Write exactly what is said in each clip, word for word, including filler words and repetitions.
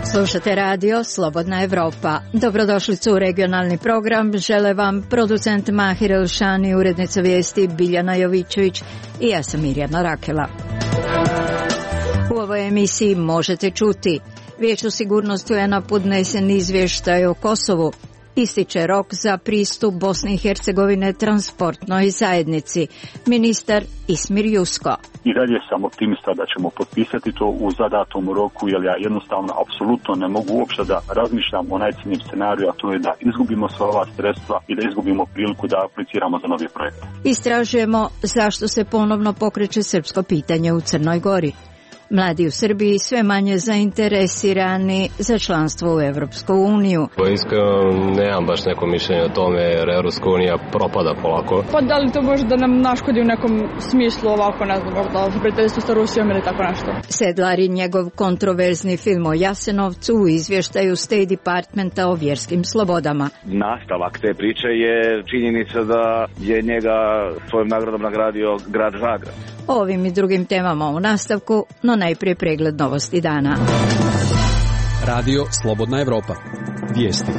Slušate radio Slobodna Evropa. Dobrodošlicu u regionalni program. Žele vam producent Mahir Elšani, urednica vijesti Biljana Jovićević i ja sam Mirjana Rakela. U ovoj emisiji možete čuti: Vijeću sigurnosti U N-a podnesen izvještaj o Kosovu, ističe rok za pristup Bosne i Hercegovine transportnoj zajednici, ministar Ismir Jusko. I dalje sam optimista da ćemo potpisati to u zadatom roku, jer ja jednostavno apsolutno ne mogu uopšte da razmišljam o najcrnjem scenariju, a to je da izgubimo sva ova sredstva i da izgubimo priliku da apliciramo za novi projekt. Istražujemo zašto se ponovno pokreće srpsko pitanje u Crnoj Gori. Mladi u Srbiji sve manje zainteresirani za članstvo u Evropsku uniju. Iskreno nemam baš neko mišljenje o tome, jer Evropska unija propada polako. Pa da li to može da nam naškodi u nekom smislu ovako, ne znam, možda prijateljstvo sa Rusijom ili tako nešto? Sedlar i njegov kontroverzni film o Jasenovcu u izvještaju State Departmenta o vjerskim slobodama. Nastavak te priče je činjenica da je njega svojom nagradom nagradio grad Zagreb. O ovim i drugim temama u nastavku, no najprije pregled novosti dana. Radio Slobodna Evropa. Vijesti.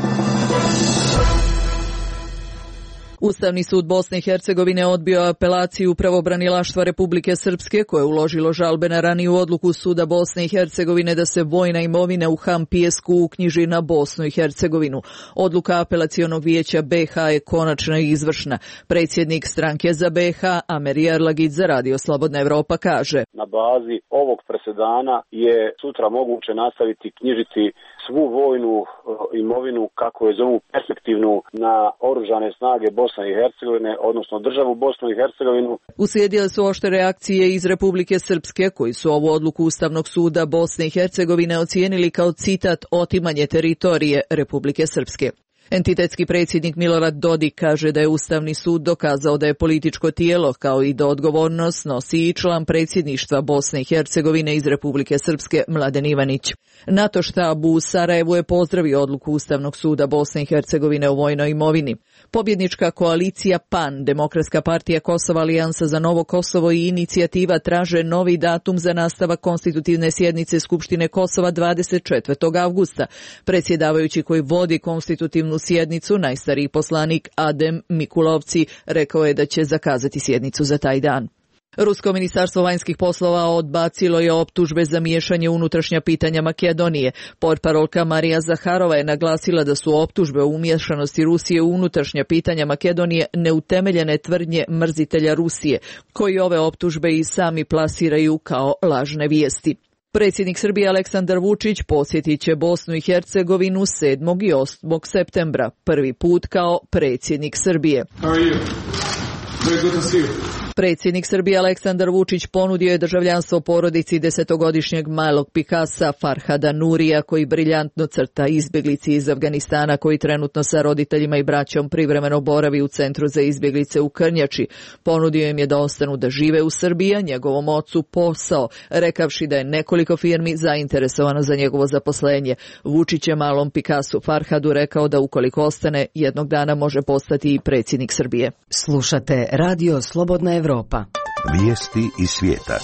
Ustavni sud Bosne i Hercegovine odbio apelaciju pravobranilaštva Republike Srpske, koje je uložilo žalbe na raniju odluku suda Bosne i Hercegovine da se vojna imovina u Han Pijesku uknjiži na Bosnu i Hercegovinu. Odluka apelacionog vijeća B H je konačna i izvršna. Predsjednik stranke za B H, Amer Arlagić, za Radio Slobodna Evropa kaže: Na bazi ovog presedana je sutra moguće nastaviti knjižiti svu vojnu imovinu, kako je zovu perspektivnu, na oružane snage Bosne i Hercegovine, odnosno državu Bosnu i Hercegovinu. Uslijedile su oštre reakcije iz Republike Srpske, koji su ovu odluku Ustavnog suda Bosne i Hercegovine ocijenili kao citat otimanje teritorije Republike Srpske. Entitetski predsjednik Milorad Dodik kaže da je Ustavni sud dokazao da je političko tijelo, kao i da odgovornost nosi i član predsjedništva Bosne i Hercegovine iz Republike Srpske Mladen Ivanić. NATO štab u Sarajevu je pozdravio odluku Ustavnog suda Bosne i Hercegovine o vojnoj imovini. Pobjednička koalicija P A N, Demokratska partija Kosova, Alijansa za Novo Kosovo i Inicijativa traže novi datum za nastavak konstitutivne sjednice Skupštine Kosova dvadeset četvrtog avgusta. Predsjedavajući koji vodi konstitutivnu sjednicu, najstariji poslanik Adem Mikulovci, rekao je da će zakazati sjednicu za taj dan. Rusko ministarstvo vanjskih poslova odbacilo je optužbe za miješanje u unutrašnja pitanja Makedonije. Portparolka Marija Zaharova je naglasila da su optužbe o umiješanosti Rusije u unutrašnja pitanja Makedonije neutemeljene tvrdnje mrzitelja Rusije, koji ove optužbe i sami plasiraju kao lažne vijesti. Predsjednik Srbije Aleksandar Vučić posjetit će Bosnu i Hercegovinu sedmog i osmog septembra, prvi put kao predsjednik Srbije. How are you? Very good to see you. Predsjednik Srbije Aleksandar Vučić ponudio je državljanstvo porodici desetogodišnjeg malog Pikasa Farhada Nurija, koji briljantno crta izbjeglici iz Afganistana koji trenutno sa roditeljima i braćom privremeno boravi u centru za izbjeglice u Krnjači. Ponudio im je da ostanu da žive u Srbiji, a njegovom ocu posao, rekavši da je nekoliko firmi zainteresovano za njegovo zaposlenje. Vučić je malom Pikasu Farhadu rekao da ukoliko ostane, jednog dana može postati i predsjednik Srbije. Slušate Radio Slobodna Evropa. Vijesti iz svijeta.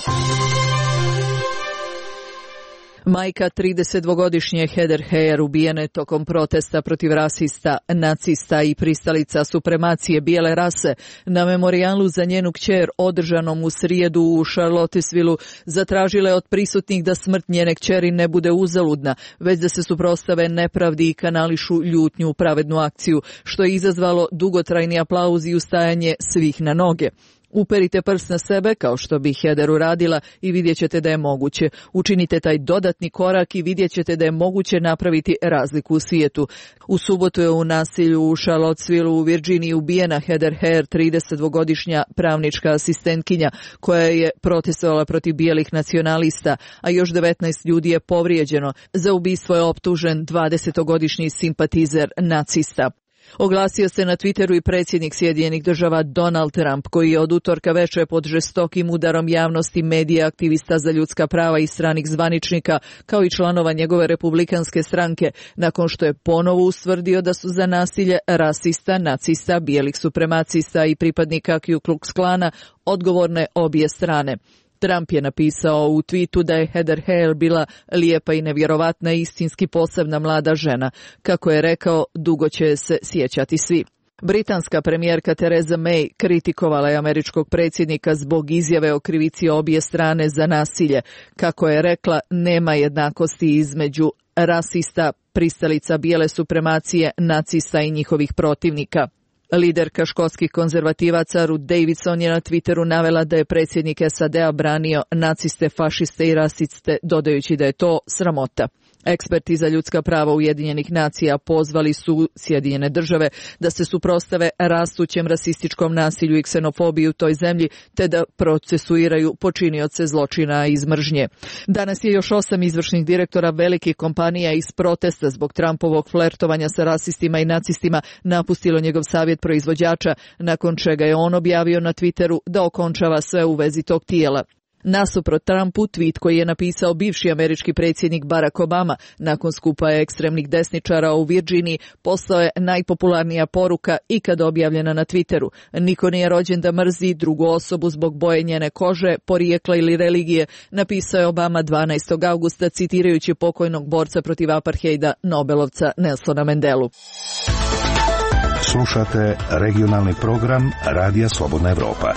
Majka tridesetdvogodišnje Heather Heyer ubijene tokom protesta protiv rasista, nacista i pristalica supremacije bijele rase na memorijalu za njenu kćer održanom u srijedu u Charlottesvilleu zatražile od prisutnih da smrt njene kćeri ne bude uzaludna, već da se suprotstave nepravdi i kanališu ljutnju u pravednu akciju, što je izazvalo dugotrajni aplauz i ustajanje svih na noge. Uperite prst na sebe, kao što bi Heather uradila, i vidjet ćete da je moguće. Učinite taj dodatni korak i vidjet ćete da je moguće napraviti razliku u svijetu. U subotu je u nasilju u Charlottesvilleu u Virginiji ubijena Heather Heyer, tridesetdvogodišnja pravnička asistentkinja, koja je protestovala protiv bijelih nacionalista, a još devetnaest ljudi je povrijeđeno. Za ubistvo je optužen dvadesetogodišnji simpatizer nacista. Oglasio se na Twitteru i predsjednik Sjedinjenih Država Donald Trump, koji je od utorka večer pod žestokim udarom javnosti, medija, aktivista za ljudska prava i stranih zvaničnika, kao i članova njegove republikanske stranke, nakon što je ponovo ustvrdio da su za nasilje rasista, nacista, bijelih supremacista i pripadnika Ku Klux Klana odgovorne obje strane. Trump je napisao u tweetu da je Heather Heyer bila lijepa i nevjerovatna, istinski posebna mlada žena. Kako je rekao, dugo će se sjećati svi. Britanska premijerka Theresa May kritikovala je američkog predsjednika zbog izjave o krivici obje strane za nasilje. Kako je rekla, nema jednakosti između rasista, pristalica bijele supremacije, nacista i njihovih protivnika. Liderka škotskih konzervativaca Ruth Davidson je na Twitteru navela da je predsjednik S A D-a branio naciste, fašiste i rasiste, dodajući da je to sramota. Eksperti za ljudska prava Ujedinjenih nacija pozvali su Sjedinjene države da se suprotstave rastućem rasističkom nasilju i ksenofobiji u toj zemlji, te da procesuiraju počinioce zločina iz mržnje. Danas je još osam izvršnih direktora velikih kompanija iz protesta zbog Trumpovog flertovanja sa rasistima i nacistima napustilo njegov savjet proizvođača, nakon čega je on objavio na Twitteru da okončava sve u vezi tog tijela. Nasuprot Trumpu, tweet koji je napisao bivši američki predsjednik Barack Obama nakon skupa ekstremnih desničara u Virginiji postao je najpopularnija poruka ikad objavljena na Twitteru. Niko nije rođen da mrzi drugu osobu zbog boje njene kože, porijekla ili religije, napisao je Obama dvanaestog avgusta citirajući pokojnog borca protiv apartheida, Nobelovca Nelsona Mandelu. Slušate regionalni program Radija Slobodna Evropa.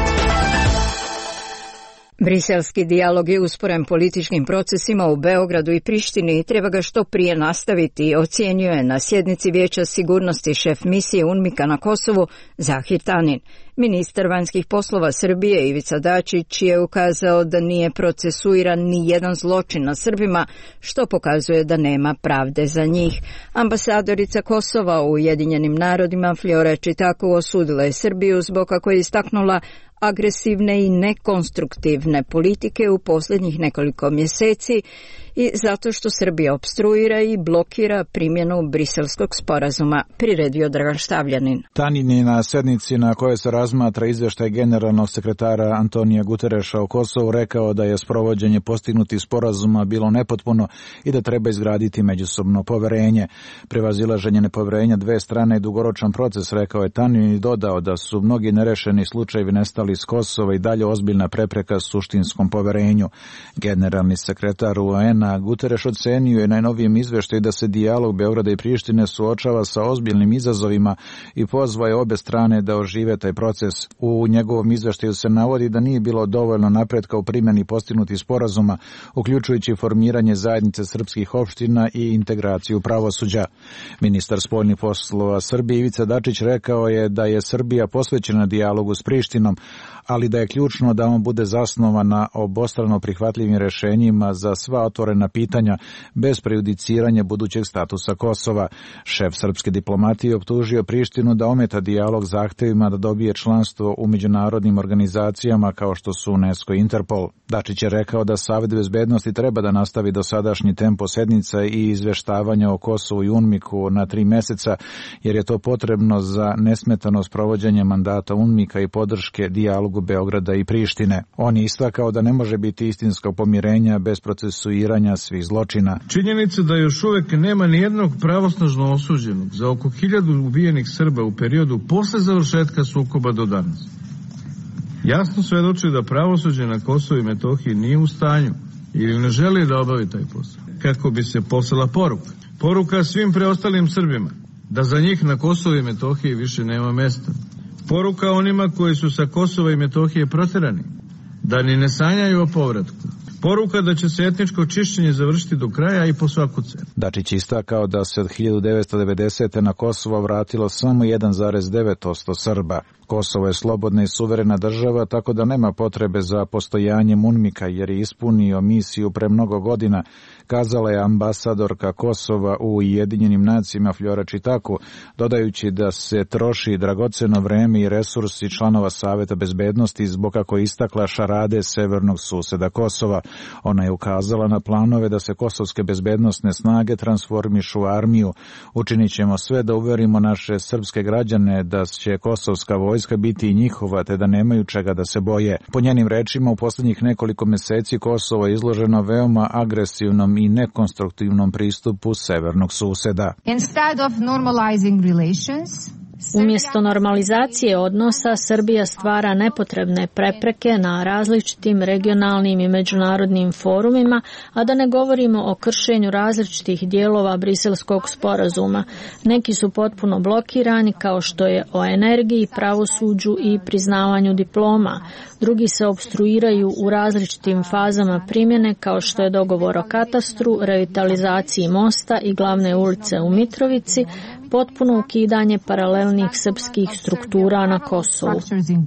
Briselski dijalog je usporen političkim procesima u Beogradu i Prištini i treba ga što prije nastaviti, ocjenjuje na sjednici Vijeća sigurnosti šef misije UNMIK-a na Kosovu Zahir Tanin. Ministar vanjskih poslova Srbije Ivica Dačić je ukazao da nije procesuiran ni jedan zločin na Srbima, što pokazuje da nema pravde za njih. Ambasadorica Kosova u Ujedinjenim narodima Flora Čitaku osudila je Srbiju zbog, kako je istaknula, agresivne i nekonstruktivne politike u posljednjih nekoliko mjeseci i zato što Srbija opstruira i blokira primjenu Briselskog sporazuma, priredio Dragan Štavljanin. Tanin je na sednici na kojoj se razmatra izvještaj generalnog sekretara Antonija Gutereša o Kosovu rekao da je sprovođenje postignutih sporazuma bilo nepotpuno i da treba izgraditi međusobno poverenje. Prevazilaženje nepoverenja dve strane je dugoročan proces, rekao je Tanin i dodao da su mnogi nerešeni slučajevi nestali iz Kosova i dalje ozbiljna prepreka suštinskom poverenju. Generalni sekretar U N-a Guterres ocenio je najnovijem izveštaju da se dijalog Beograda i Prištine suočava sa ozbiljnim izazovima i pozvao je obe strane da ožive taj proces. U njegovom izveštaju se navodi da nije bilo dovoljno napretka u primjeni postignutih sporazuma, uključujući formiranje zajednice srpskih opština i integraciju pravosuđa. Ministar spoljnih poslova Srbije Ivica Dačić rekao je da je Srbija posvećena dijalogu s Prištinom, ali da je ključno da on bude zasnovan na obostrano prihvatljivim rješenjima za sva otvorena pitanja bez prejudiciranja budućeg statusa Kosova. Šef srpske diplomatije optužio Prištinu da ometa dijalog zahtevima da dobije članstvo u međunarodnim organizacijama kao što su UNESCO i Interpol. Dačić je rekao da Savet bezbednosti treba da nastavi dosadašnji tempo sednica i izveštavanja o Kosovu i UNMIK-u na tri mjeseca, jer je to potrebno za nesmetano sprovođenje mandata UNMIK-a i podrške dijalogu Beograda i Prištine. On je istakao da ne može biti istinsko pomirenja bez procesuiranja svih zločina. Činjenica da još uvijek nema ni jednog pravosnažno osuđenog za oko hiljadu ubijenih Srba u periodu posle završetka sukoba do danas jasno svedoči da pravosuđe na Kosovu i Metohiji nije u stanju ili ne želi da obavi taj posao. Kako bi se poslala poruka. Poruka svim preostalim Srbima da za njih na Kosovu i Metohiji više nema mesta. Poruka onima koji su sa Kosova i Metohije proterani, da ni ne sanjaju o povratku. Poruka da će se etničko čišćenje završiti do kraja i po svaku cenu. Dačić istakao da se od hiljadu devetsto devedesete. na Kosovo vratilo samo jedan zarez devet posto Srba. Kosovo je slobodna i suverena država, tako da nema potrebe za postojanjem UNMIK-a jer je ispunio misiju pre mnogo godina, kazala je ambasadorka Kosova u Ujedinjenim nacijama Flora Čitaku, dodajući da se troši dragoceno vreme i resursi članova Saveta bezbednosti zbog, kako je istakla, šarade severnog suseda Kosova. Ona je ukazala na planove da se kosovske bezbednosne snage transformišu u armiju. Učinit ćemo sve da uverimo naše srpske građane da će kosovska vojska biti i njihova, te da nemaju čega da se boje. Po njenim rečima, u posljednjih nekoliko meseci Kosovo je izloženo veoma agresivnom i nekonstruktivnom pristupu severnog suseda. Instead of normalizing relations, Umjesto normalizacije odnosa, Srbija stvara nepotrebne prepreke na različitim regionalnim i međunarodnim forumima, a da ne govorimo o kršenju različitih dijelova Briselskog sporazuma. Neki su potpuno blokirani, kao što je o energiji, pravosuđu i priznavanju diploma. Drugi se opstruiraju u različitim fazama primjene, kao što je dogovor o katastru, revitalizaciji mosta i glavne ulice u Mitrovici, potpuno ukidanje paralelnih srpskih struktura na Kosovu.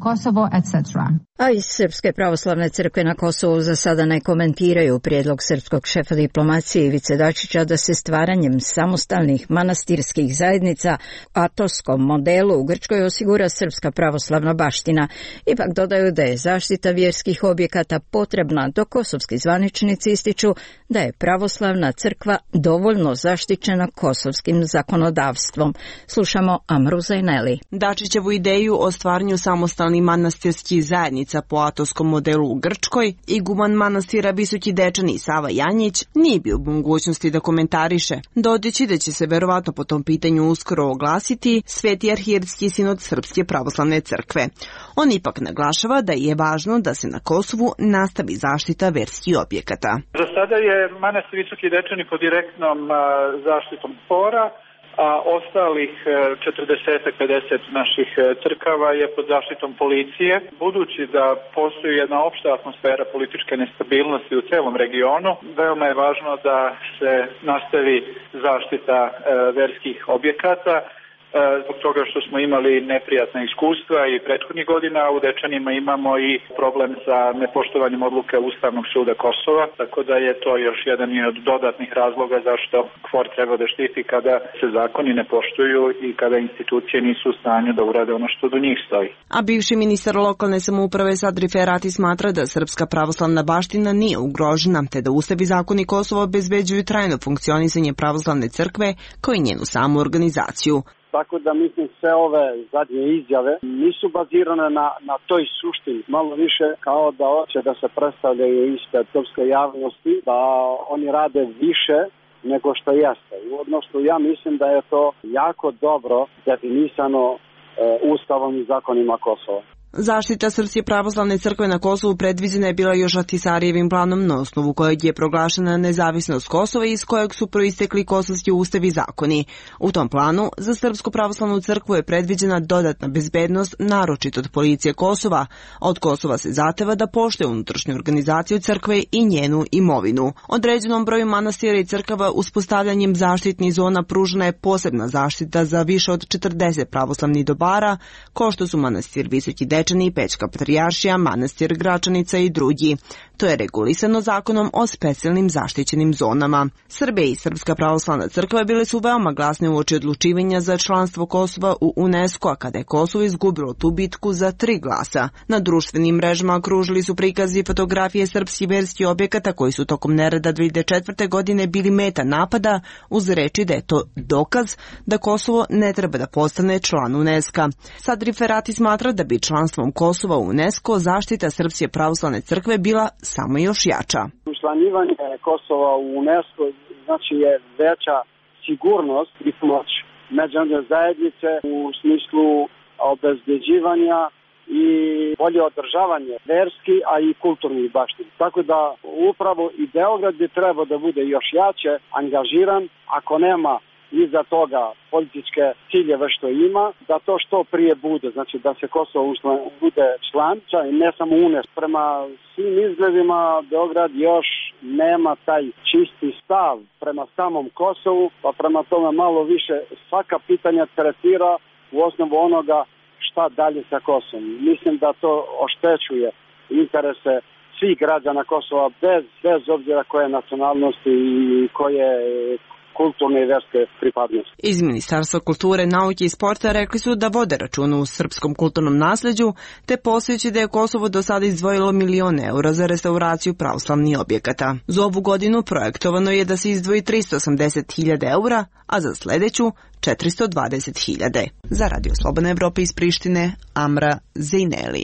A iz Srpske pravoslavne crkve na Kosovu za sada ne komentiraju prijedlog srpskog šefa diplomacije Ivice Dačića da se stvaranjem samostalnih manastirskih zajednica atoskom modelu u Grčkoj osigura srpska pravoslavna baština. Ipak dodaju da je zaštita vjerskih objekata potrebna, dok kosovski zvaničnici ističu da je pravoslavna crkva dovoljno zaštićena kosovskim zakonodavstvom. Slušamo Amru Zajneli. Dačićevu ideju o stvaranju samostalnih manastirskih zajednica po atoskom modelu u Grčkoj, iguman manastira Visoki Dečani Sava Janjić nije bio u mogućnosti da komentariše, dodajući da će se verovatno po tom pitanju uskoro oglasiti Sveti arhijerski sinod Srpske pravoslavne crkve. On ipak naglašava da je važno da se na Kosovu nastavi zaštita verskih objekata. Za sada je manastir Visoki Dečani pod direktnom zaštitom F O R-a, a ostalih četrdeset do pedeset naših crkava je pod zaštitom policije. Budući da postoji jedna opšta atmosfera političke nestabilnosti u celom regionu, veoma je važno da se nastavi zaštita verskih objekata, zbog toga što smo imali neprijatna iskustva i prethodnih godina, a u Dečanima imamo i problem sa nepoštovanjem odluke Ustavnog suda Kosova, tako da je to još jedan od dodatnih razloga zašto K F O R treba da štiti kada se zakoni ne poštuju i kada institucije nisu u stanju da urade ono što do njih stoji. A bivši ministar lokalne samouprave Sadri Ferati smatra da srpska pravoslavna baština nije ugrožena, te da Ustav i zakoni Kosova obezbeđuju trajno funkcionisanje pravoslavne crkve kao i njenu samu organizaciju. Tako da mislim sve ove zadnje izjave nisu bazirane na, na toj suštini. Malo više kao da hoće da se predstavljaju ispred srpske javnosti, da oni rade više nego što jeste. Odnosno ja mislim da je to jako dobro definisano e, Ustavom i zakonima Kosova. Zaštita Srpske pravoslavne crkve na Kosovu predviđena je bila još Ahtisarijevim planom, na osnovu kojeg je proglašena nezavisnost Kosova i iz kojeg su proistekli kosovski ustav i zakoni. U tom planu za Srpsku pravoslavnu crkvu je predviđena dodatna bezbednost, naročito od policije Kosova. Od Kosova se zahteva da poštuje unutrašnju organizaciju crkve i njenu imovinu. Određenom broju manastira i crkava uspostavljanjem zaštitnih zona pružena je posebna zaštita za više od četrdeset pravoslavnih dobara, kao što su manastir Visoki Dečani, Pećka patrijaršija, manastir Gračanica i drugi. To je regulisano zakonom o specijalnim zaštićenim zonama. Srbe i Srpska pravoslavna crkva bile su veoma glasne uoči odlučivanja za članstvo Kosova u UNESCO, a kada je Kosovo izgubilo tu bitku za tri glasa. Na društvenim mrežama kružili su prikazi i fotografije srpskih verskih objekata koji su tokom nereda dve hiljade četvrte. godine bili meta napada, uz reči da je to dokaz da Kosovo ne treba da postane član UNESCO. Sadri Ferati smatra da bi članstvom Kosova u UNESCO zaštita Srpske pravoslavne crkve bila samo još jača. Učlanjivanje Kosova u UNESCO znači je veća sigurnost i pomoć međunarodne zajednice u smislu obezbeđivanja i bolje održavanje verski, a i kulturnih baština. Tako da upravo i Beograd bi trebao da bude još jače angažiran, ako nema iza toga političke ciljeve što ima, da to što prije bude, znači da se Kosovo bude članica i ne samo UNESCO. Prema svim izgledima Beograd još nema taj čisti stav prema samom Kosovu, pa prema tome malo više svaka pitanja tretira u osnovu onoga šta dalje sa Kosovom. Mislim da to oštećuje interese svih građana Kosova bez, bez obzira koje nacionalnosti i koje kulturne i verske pripadnosti. Iz Ministarstva kulture, nauke i sporta rekli su da vode računa u srpskom kulturnom nasleđu, te postojeći da je Kosovo do sada izdvojilo milione eura za restauraciju pravoslavnih objekata. Za ovu godinu projektovano je da se izdvoji tristo osamdeset hiljada eura, a za sledeću četiristo dvadeset hiljada. Za Radio Slobodna Evropa iz Prištine, Amra Zejneli.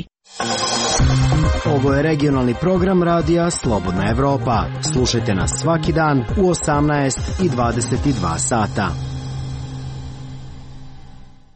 Ovo je regionalni program radija Slobodna Evropa. Slušajte nas svaki dan u osamnaest i dvadeset dva sata.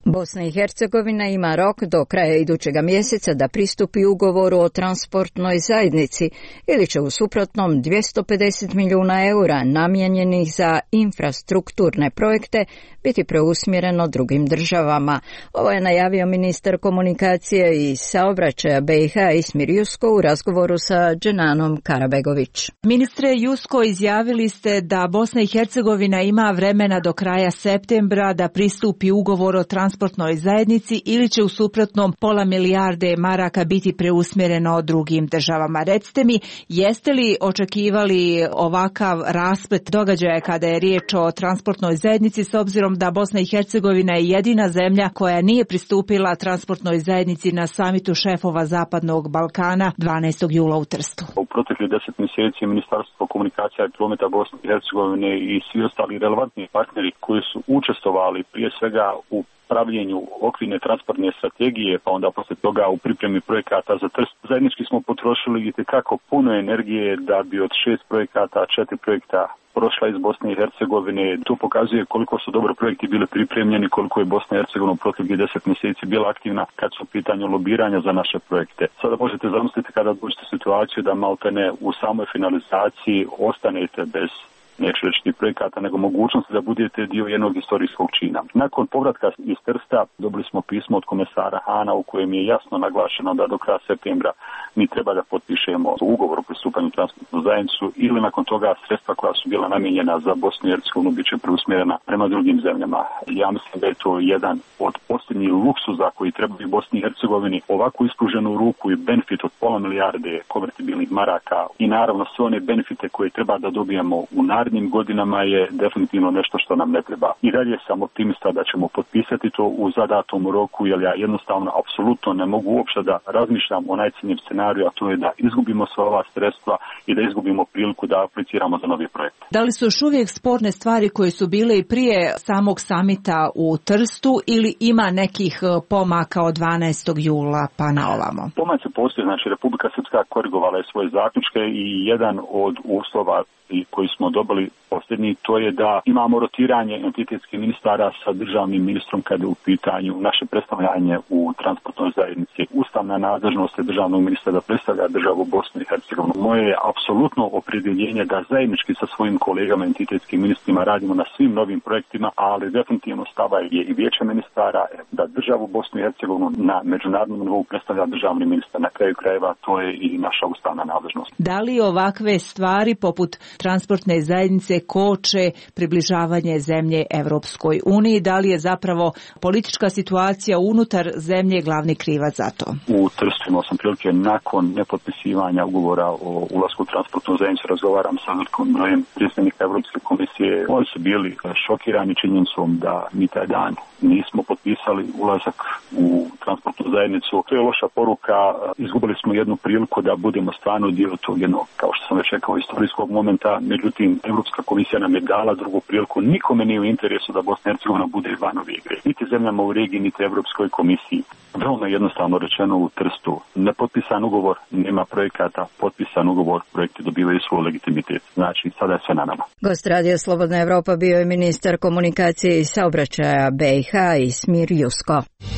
Bosna i Hercegovina ima rok do kraja idućega mjeseca da pristupi ugovoru o transportnoj zajednici ili će u suprotnom dvjesto pedeset milijuna eura namijenjenih za infrastrukturne projekte biti preusmjereno drugim državama. Ovo je najavio ministar komunikacije i saobraćaja B i H Ismir Jusko u razgovoru sa Dženanom Karabegović. Ministre Jusko, izjavili ste da Bosna i Hercegovina ima vremena do kraja septembra da pristupi ugovor o transportnoj zajednici ili će u suprotnom pola milijarde maraka biti preusmjereno drugim državama. Recite mi, jeste li očekivali ovakav rasplet događaja kada je riječ o transportnoj zajednici, s obzirom da Bosna i Hercegovina je jedina zemlja koja nije pristupila transportnoj zajednici na samitu šefova Zapadnog Balkana dvanaestog jula u Trstu? U proteklih deset mjeseci Ministarstvo komunikacija i prometa Bosne i Hercegovine i svi ostali relevantni partneri koji su učestvovali prije svega u pravljenju okvirne transportne strategije, pa onda poslije toga u pripremi projekata za Trst. Zajednički smo potrošili itekako puno energije da bi od šest projekata, četiri projekta prošla iz Bosne i Hercegovine. To pokazuje koliko su dobro projekti bili pripremljeni, koliko je Bosna i Hercegovina u proteklih deset mjeseci bila aktivna kad su pitanje lobiranja za naše projekte. Sada možete zamisliti kada dođete u situaciju da maltene u samoj finalizaciji ostanete bez, neću reći ti projekata, nego mogućnosti da budete dio jednog historijskog čina. Nakon povratka iz Trsta dobili smo pismo od komesara Hana u kojem je jasno naglašeno da do kraja septembra mi treba da potpišemo ugovor o pristupanju transportnu zajednicu ili nakon toga sredstva koja su bila namijenjena za Bosnu i Hercegovinu bit će preusmjerena prema drugim zemljama. Ja mislim da je to jedan od posljednjih luksuza koji trebaju Bosni i Hercegovini, ovako ispruženu ruku i benefit od pola milijarde konvertibilnih maraka i naravno sve one benefite koje treba da dobijemo u narednim godinama je definitivno nešto što nam ne treba. I dalje sam optimista da ćemo potpisati to u zadatom roku, jer ja jednostavno apsolutno ne mogu uopšte da razmišljam o najcrnjem scenariju, a to je da izgubimo sva ova sredstva i da izgubimo priliku da apliciramo za novi projekt. Da li su još uvijek sporne stvari koje su bile i prije samog samita u Trstu ili ima nekih pomaka od dvanaestog jula pa na ovamo? Pomaci postoje, znači Republika Srpska korigovala je svoje zaključke i jedan od uslova i koji smo dobili posljednji, to je da imamo rotiranje entitetskih ministara sa državnim ministrom kada je u pitanju naše predstavljanje u transportnoj zajednici. Ustavna nadležnost je državnog ministra da predstavlja državu Bosnu i Hercegovinu. Moje je apsolutno opredjeljenje da zajednički sa svojim kolegama entitetskim ministrima radimo na svim novim projektima, ali definitivno stava je i vijeće ministara da državu Bosnu i Hercegovinu na međunarodnom nivou predstavlja državni ministar. Na kraju krajeva to je i naša ustavna nadležnost. Da li ovakve stvari poput transportne zajednice koče približavanje zemlje Evropskoj uniji? Da li je zapravo politička situacija unutar zemlje glavni krivac za to? U Trstu imao sam prilike nakon nepotpisivanja ugovora o ulasku u transportnu zajednicu razgovaram sa velikim brojem predstavnika Evropske komisije. Oni su bili šokirani činjenicom da mi taj dan nismo potpisali ulazak u transportnu zajednicu. To je loša poruka. Izgubili smo jednu priliku da budemo stvarno dio tog jednog, kao što sam već rekao, istorijskog momenta. Međutim, Evropska komisija nam je dala drugu priliku. Nikome nije u interesu da Bosna i Hercegovina bude van ove igre. Niti zemljama u regiji, niti Evropskoj komisiji. Veoma jednostavno rečeno u Trstu. Nepotpisan ugovor, nema projekata. Potpisan ugovor, projekti dobivaju svoj legitimitet. Znači, sada je sve na nama. Gost Radija Slobodna Evropa bio je ministar komunikacije i saobraćaja B i H Ismir Jusko.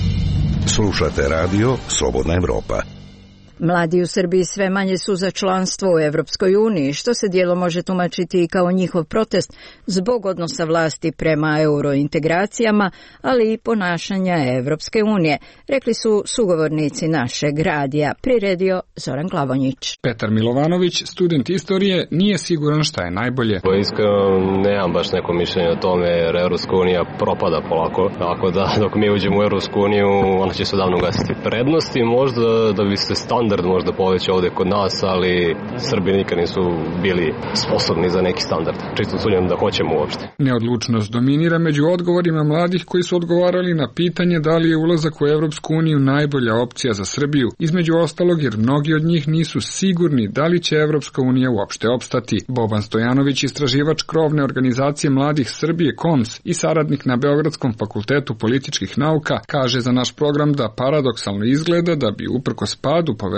Slušate radio Slobodna Evropa. Mladi u Srbiji sve manje su za članstvo u Evropskoj uniji, što se dijelom može tumačiti i kao njihov protest zbog odnosa vlasti prema eurointegracijama, ali i ponašanja Evropske unije, rekli su sugovornici našeg radija, priredio Zoran Klavonjić. Petar Milovanović, student istorije, nije siguran šta je najbolje. Pa iskreno nemam baš neko mišljenje o tome, jer Evropska unija propada polako, tako da dok mi uđemo u Evropsku uniju, ona će se davno gasiti. Prednosti možda da bi se standard možda poveća ovdje kod nas, ali Srbi nikad nisu bili sposobni za neki standard. Čisto sumnjam da hoćemo uopšte. Neodlučnost dominira među odgovorima mladih koji su odgovarali na pitanje da li je ulazak u Evropsku uniju najbolja opcija za Srbiju, između ostalog jer mnogi od njih nisu sigurni da li će Evropska unija uopšte opstati. Boban Stojanović, istraživač krovne organizacije mladih Srbije K O M S i saradnik na Beogradskom fakultetu političkih nauka, kaže za naš program da paradoksalno izgleda da bi uprkos padu poverenja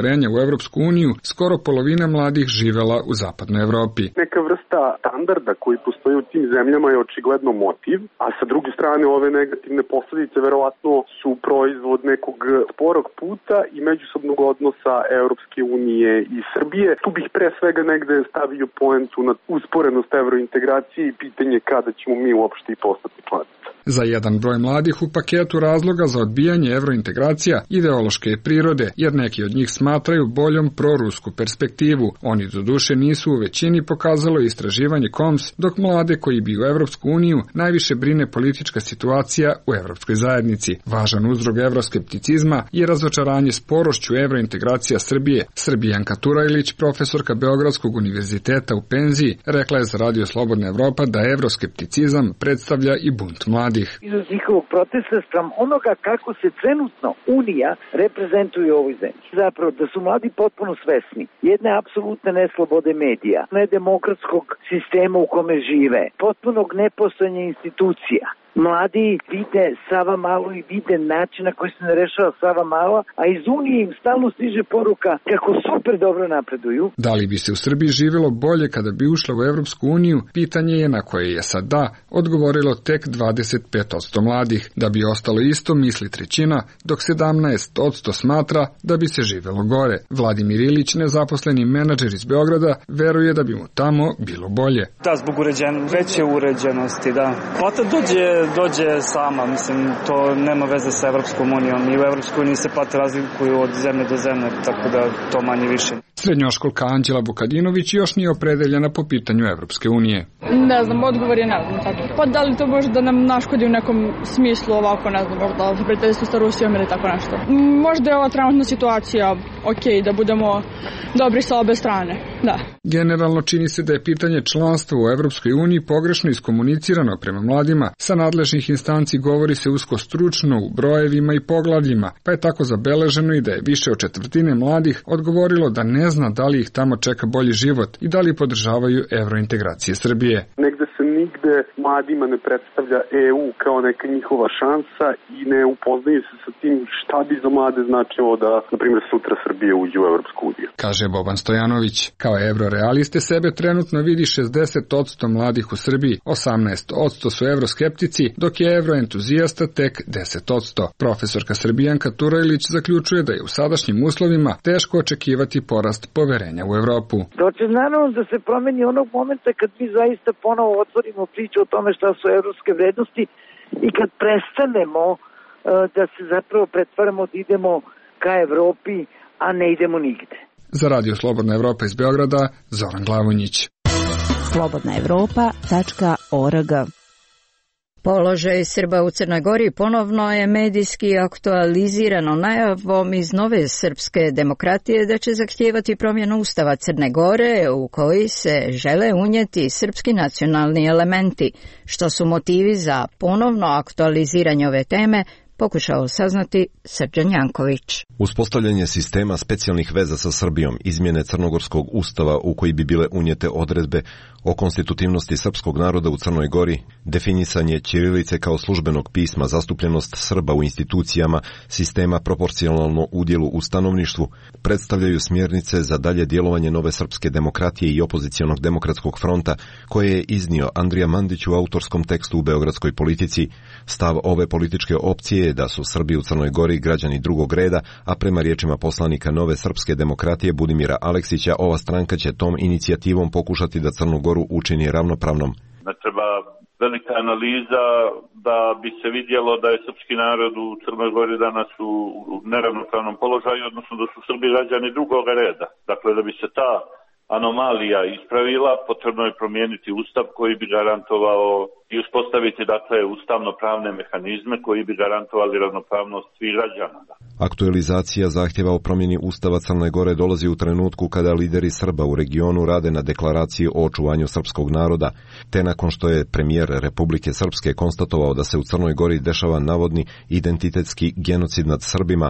poverenja u Evropsku uniju, skoro polovina mladih živela u zapadnoj Evropi. Neka vrsta standarda koji postoji u tim zemljama je očigledno motiv, a sa druge strane ove negativne posledice verovatno su proizvod nekog sporog puta i međusobnog odnosa Evropske unije i Srbije. Tu bih pre svega negde stavio poentu na usporenost evrointegracije i pitanje kada ćemo mi uopšte i postati članica. Za jedan broj mladih u paketu razloga za odbijanje evrointegracija ideološke prirode, jer neki od njih smatraju boljom prorusku perspektivu. Oni doduše nisu u većini, pokazalo istraživanje Koms, dok mlade koji bi u Evropsku uniju najviše brine politička situacija u Evropskoj zajednici. Važan uzrok evroskepticizma je razočaranje sporošću evrointegracija Srbije. Srbijanka Turajlić, profesorka Beogradskog univerziteta u penziji, rekla je za Radio Slobodna Evropa da evroskepticizam predstavlja i bunt mladih. Izraz njihovog protesta spram onoga kako se trenutno Unija reprezentuje u ovoj zemlji. Zapravo da su mladi potpuno svesni jedne apsolutne neslobode medija, nedemokratskog sistema u kome žive, potpunog nepostojanja institucija. Mladi vide Sava Malo i vide način na koji se ne rešava Sava Mala, a iz Unije im stalno stiže poruka kako super dobro napreduju. Da li bi se u Srbiji živjelo bolje kada bi ušla u Evropsku uniju, pitanje je na koje je sad da odgovorilo tek dvadeset pet posto mladih. Da bi ostalo isto misli trećina, dok sedamnaest posto smatra da bi se živjelo gore. Vladimir Ilić, nezaposleni menadžer iz Beograda, veruje da bi mu tamo bilo bolje. Da, zbog uređen, veće uređenosti, da. Plata dođe dođe sama, mislim, to nema veze sa Evropskom unijom i u Evropskoj uniji se plate razlikuju od zemlje do zemlje, tako da to manje više. Srednjoškolka Anđela Vukadinović još nije opredeljena po pitanju Evropske unije. Ne znam, odgovor je ne znam tako. Pa da li to može da nam naškodi u nekom smislu ovako, ne znam, možda prijateljstvo sa Rusijom ili tako nešto. Možda je ova trenutna situacija ok, da budemo dobri sa obe strane, da. Generalno čini se da je pitanje članstva u Evropskoj uniji pogrešno iskomunicirano prema mladima. Sa nadležnih instanci govori se usko stručno u brojevima i poglavljima, pa je tako zabeleženo i da je više od četvrtine mladih odgovorilo da ne zna da li ih tamo čeka bolji život i da li podržavaju evrointegracije Srbije. Negde se nigde mladima ne predstavlja E U kao neka njihova šansa i ne upoznaju se sa tim šta bi za mlade značilo da, na primjer, sutra Srbije uđe u Evropsku uniju. Kaže Boban Stojanović. Kao evrorealiste sebe trenutno vidi šezdeset posto mladih u Srbiji, osamnaest posto su evroskeptici, dok je evroentuzijasta tek deset posto. Profesorka Srbijanka Turajlić zaključuje da je u sadašnjim uslovima teško očekivati porast poverenja u Evropu. To će naravno da se promeni onog momenta kad mi zaista ponovo otvorimo priču o tome šta su evropske vrednosti i kad prestanemo uh, da se zapravo pretvaramo da idemo ka Evropi, a ne idemo nigde. Za Radio Slobodna Evropa iz Beograda, Zoran Glavonjić. slobodna evropa tačka org. Položaj Srba u Crnoj Gori ponovno je medijski aktualizirano najavom iz nove srpske demokratije da će zahtijevati promjenu Ustava Crne Gore u koji se žele unijeti srpski nacionalni elementi. Što su motivi za ponovno aktualiziranje ove teme, pokušao saznati Srđan Janković. Uspostavljanje sistema specijalnih veza sa Srbijom, izmjene Crnogorskog ustava u koji bi bile unijete odredbe o konstitutivnosti srpskog naroda u Crnoj Gori, definisanje ćirilice kao službenog pisma, zastupljenost Srba u institucijama, sistema proporcionalno udjelu u stanovništvu, predstavljaju smjernice za dalje djelovanje nove srpske demokratije i opozicionog demokratskog fronta, koje je iznio Andrija Mandić u autorskom tekstu u Beogradskoj politici. Stav ove političke opcije je da su Srbi u Crnoj Gori građani drugog reda, a prema riječima poslanika nove srpske demokratije Budimira Aleksića, ova stranka će tom inicijativom pokušati da Crnu Goru učini ravnopravnom. Ne treba velika analiza da bi se vidjelo da je srpski narod u Crnoj Gori danas u neravnopravnom položaju, odnosno da su Srbi građani drugog reda. Dakle, da bi se ta anomalija ispravila, potrebno je promijeniti ustav koji bi garantovao i uspostaviti, dakle, ustavno-pravne mehanizme koji bi garantovali ravnopravnost svih građana. Aktualizacija zahtjeva o promjeni Ustava Crne Gore dolazi u trenutku kada lideri Srba u regionu rade na deklaraciji o očuvanju srpskog naroda, te nakon što je premijer Republike Srpske konstatovao da se u Crnoj Gori dešava navodni identitetski genocid nad Srbima,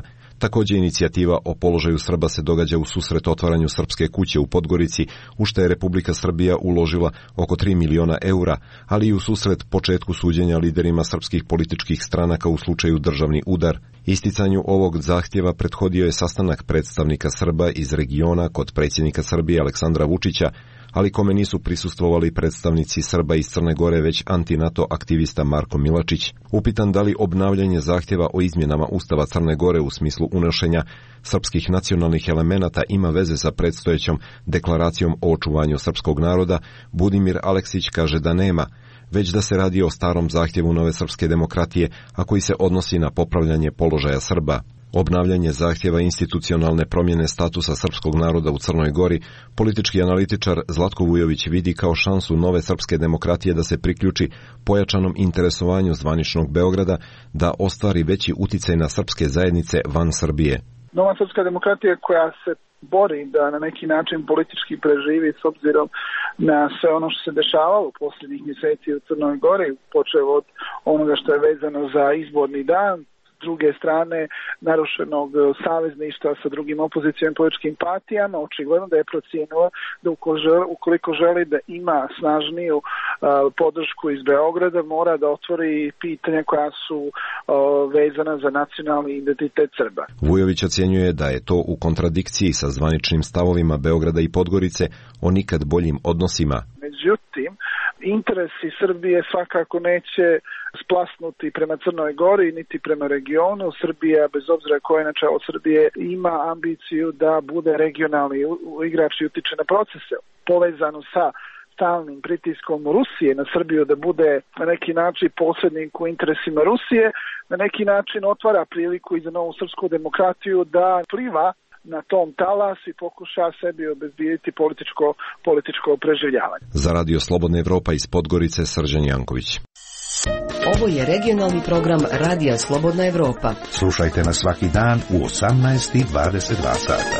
Također inicijativa o položaju Srba se događa u susret otvaranju Srpske kuće u Podgorici, u što je Republika Srbija uložila oko tri miliona eura, ali i u susret početku suđenja liderima srpskih političkih stranaka u slučaju državni udar. Isticanju ovog zahtjeva prethodio je sastanak predstavnika Srba iz regiona kod predsjednika Srbije Aleksandra Vučića, ali kome nisu prisustvovali predstavnici Srba iz Crne Gore, već anti-NATO aktivista Marko Milačić. Upitan da li obnavljanje zahtjeva o izmjenama Ustava Crne Gore u smislu unošenja srpskih nacionalnih elemenata ima veze sa predstojećom deklaracijom o očuvanju srpskog naroda, Budimir Aleksić kaže da nema, već da se radi o starom zahtjevu Nove srpske demokratije, a koji se odnosi na popravljanje položaja Srba. Obnavljanje zahtjeva institucionalne promjene statusa srpskog naroda u Crnoj Gori, politički analitičar Zlatko Vujović vidi kao šansu Nove srpske demokratije da se priključi pojačanom interesovanju zvaničnog Beograda da ostvari veći uticaj na srpske zajednice van Srbije. Nova srpska demokratija koja se bori da na neki način politički preživi s obzirom na sve ono što se dešavalo u posljednjih mjeseci u Crnoj Gori, počev od onoga što je vezano za izborni dan, s druge strane narušenog savezništva sa drugim opozicijom političkim partijama, očigledno da je procijenila da ukoliko želi da ima snažniju uh, podršku iz Beograda, mora da otvori pitanja koja su uh, vezana za nacionalni identitet Srba. Vujović ocjenjuje da je to u kontradikciji sa zvaničnim stavovima Beograda i Podgorice o nikad boljim odnosima. Međutim, interesi Srbije svakako neće splasnuti prema Crnoj Gori niti prema regionu. Srbija, bez obzira koja je načelo Srbije, ima ambiciju da bude regionalni igrač i utiče na procese povezano sa stalnim pritiskom Rusije na Srbiju da bude na neki način posrednik u interesima Rusije, na neki način otvara priliku i za novu srpsku demokratiju da pliva na tom talasu i pokuša sebi obezbijediti političko, političko preživljavanje. Za Radio Slobodna Evropa iz Podgorice, Srđan Janković. Ovo je regionalni program Radija Slobodna Evropa. Slušajte nas svaki dan u osamnaest i dvadeset dva sata.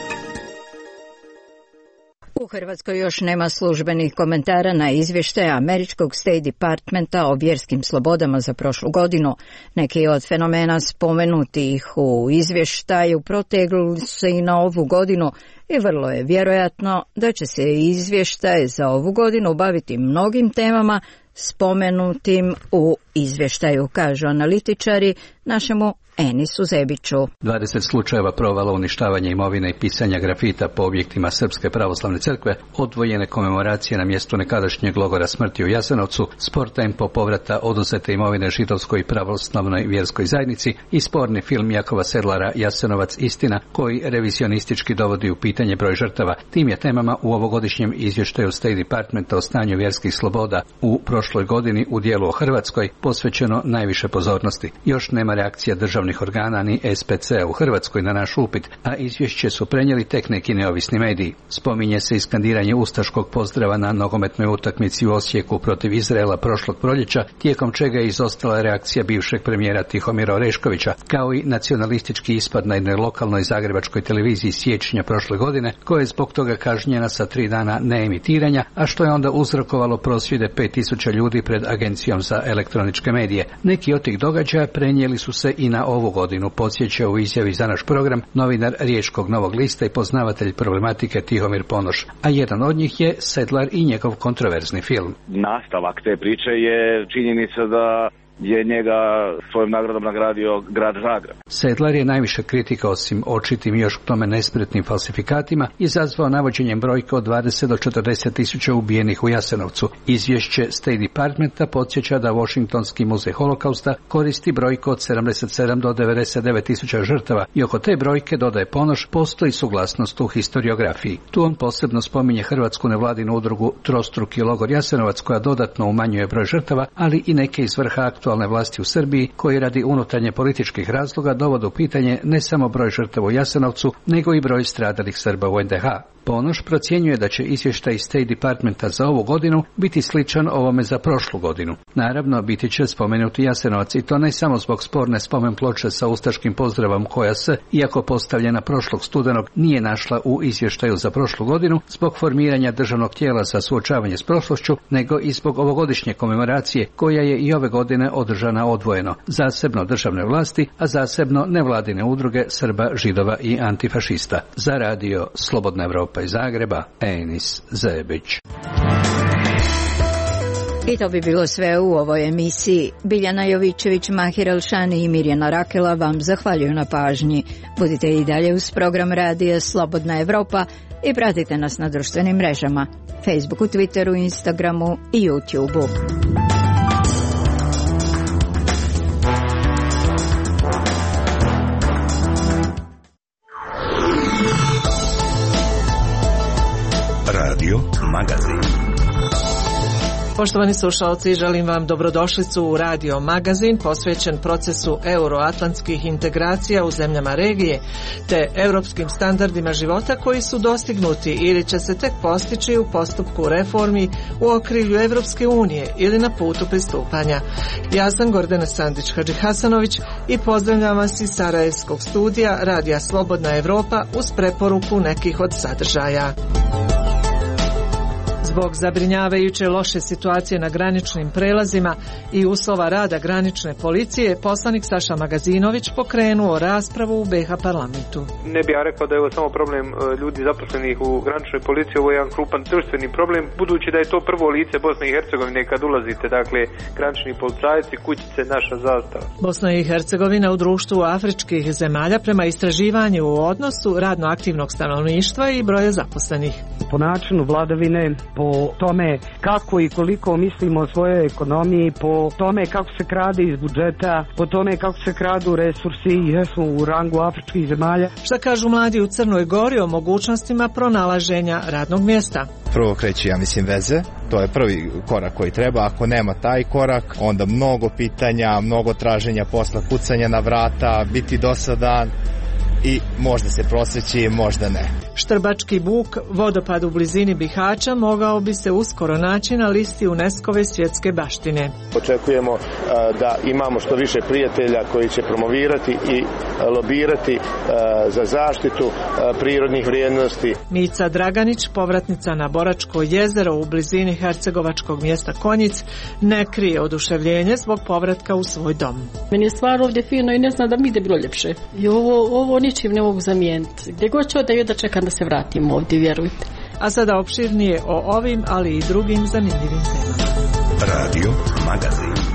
U Hrvatskoj još nema službenih komentara na izvještaje američkog State Departmenta o vjerskim slobodama za prošlu godinu. Neki od fenomena spomenutih u izvještaju protegli se i na ovu godinu i vrlo je vjerojatno da će se izvještaj za ovu godinu baviti mnogim temama spomenutim u izvještaju, kažu analitičari našemu Enisu Zebiću. dvadeset slučajeva provala, uništavanja imovine i pisanja grafita po objektima Srpske pravoslavne crkve, odvojene komemoracije na mjestu nekadašnjeg logora smrti u Jasenovcu, spor tempo povrata oduzete imovine židovskoj pravoslavnoj vjerskoj zajednici i sporni film Jakova Sedlara Jasenovac istina, koji revizionistički dovodi u pitanje broj žrtava. Tim je temama u ovogodišnjem izvještaju State Departmenta o stanju vjerskih sloboda u prošloj godini u dijelu o Hrvatskoj posvećeno najviše pozornosti. Još nema reakcija državnih organa ni S P C u Hrvatskoj na naš upit, a izvješće su prenijeli tek neki neovisni mediji. Spominje se iskandiranje ustaškog pozdrava na nogometnoj utakmici u Osijeku protiv Izraela prošlog proljeća, tijekom čega je izostala reakcija bivšeg premijera Tihomira Oreškovića, kao i nacionalistički ispad na jednoj lokalnoj zagrebačkoj televiziji siječnja prošle godine, koja je zbog toga kažnjena sa tri dana neemitiranja, a što je onda uzrokovalo prosvjede pet tisuća ljudi pred Agencijom za elektroničke medije. Neki od tih događaja prenijeli su se i na ovu godinu, podsjeća u izjavi za naš program novinar Riječkog Novog lista i poznavatelj problematike Tihomir Ponoš, a jedan od njih je Sedlar i njegov kontroverzni film. Nastavak te priče je činjenica da je njega svojom nagradom nagradio grad Zagreb. Sedlar je najviše kritika, osim očitim još k tome nespretnim falsifikatima, izazvao navođenjem brojke od dvadeset do četrdeset tisuća ubijenih u Jasenovcu. Izvješće State Departmenta podsjeća da Washingtonski muzej holokausta koristi brojku od sedamdeset sedam do devedeset devet tisuća žrtava i oko te brojke, dodaje Ponoš, postoji suglasnost u historiografiji. Tu on posebno spominje hrvatsku nevladinu udrugu Trostruki logor Jasenovac, koja dodatno umanjuje broj žrtava, ali i neke iz vrha aktualne vlasti u Srbiji, koji radi unutarnje političkih razloga dovode u pitanje ne samo broj žrtava u Jasenovcu, nego i broj stradalih Srba u N D H. Ponoš procjenjuje da će izvještaj State Departmenta za ovu godinu biti sličan ovome za prošlu godinu. Naravno, biti će spomenuti Jasenovac i to ne samo zbog sporne spomen ploče sa ustaškim pozdravom koja se, iako postavljena prošlog studenog, nije našla u izvještaju za prošlu godinu zbog formiranja državnog tijela za suočavanje s prošlošću, nego i zbog ovogodišnje komemoracije koja je i ove godine održana odvojeno, zasebno državne vlasti, a zasebno nevladine udruge Srba, Židova i antifašista. Za radio Slobodna Evropa iz Zagreba, Enis Zebić. I to bi bilo sve u ovoj emisiji. Biljana Jovićević, Mahir Elšani i Mirjana Rakela vam zahvaljuju na pažnji. Budite i dalje uz program radija Slobodna Evropa i pratite nas na društvenim mrežama, Facebooku, Twitteru, Instagramu i YouTubeu. Radio Magazin. Poštovani slušalci, želim vam dobrodošlicu u Radio Magazin posvećen procesu euroatlantskih integracija u zemljama regije te europskim standardima života koji su dostignuti ili će se tek postići u postupku reformi u okrilju Evropske unije ili na putu pristupanja. Ja sam Gordana Sandić-Hadžihasanović i pozdravljam vas iz Sarajevskog studija Radija Slobodna Evropa uz preporuku nekih od sadržaja. Zbog zabrinjavajuće loše situacije na graničnim prelazima i uslova rada granične policije, poslanik Saša Magazinović pokrenuo raspravu u B iH parlamentu. Ne bih ja rekao da je ovo samo problem ljudi zaposlenih u graničnoj policiji, ovo je jedan krupan društveni problem, budući da je to prvo lice Bosne i Hercegovine kad ulazite, dakle, granični policajci, kućice, naša zastava. Bosna i Hercegovina u društvu afričkih zemalja prema istraživanju u odnosu radno aktivnog stanovništva i broja zaposlenih. Po načinu vladavine, po tome kako i koliko mislimo o svojoj ekonomiji, po tome kako se krade iz budžeta, po tome kako se kradu resursi, jesmo u rangu afričkih zemalja. Šta kažu mladi u Crnoj Gori o mogućnostima pronalaženja radnog mjesta? Prvo kreće, ja mislim, veze. To je prvi korak koji treba. Ako nema taj korak, onda mnogo pitanja, mnogo traženja posla, kucanja na vrata, biti dosadan i možda se prosveći, možda ne. Štrbački buk, vodopad u blizini Bihaća, mogao bi se uskoro naći na listi UNESCO-ve svjetske baštine. Očekujemo uh, da imamo što više prijatelja koji će promovirati i lobirati uh, za zaštitu uh, prirodnih vrijednosti. Mica Draganić, povratnica na Boračko jezero u blizini hercegovačkog mjesta Konjic, ne krije oduševljenje zbog povratka u svoj dom. Meni je stvar ovdje fino i ne znam da mi ide bilo ljepše. I ovo, ovo ničim ne mogu zamijeniti. Gdje god ću da da čekam da se vratim ovdje, vjerujte. A sada opširnije o ovim, ali i drugim zanimljivim temama. Radio Magazin.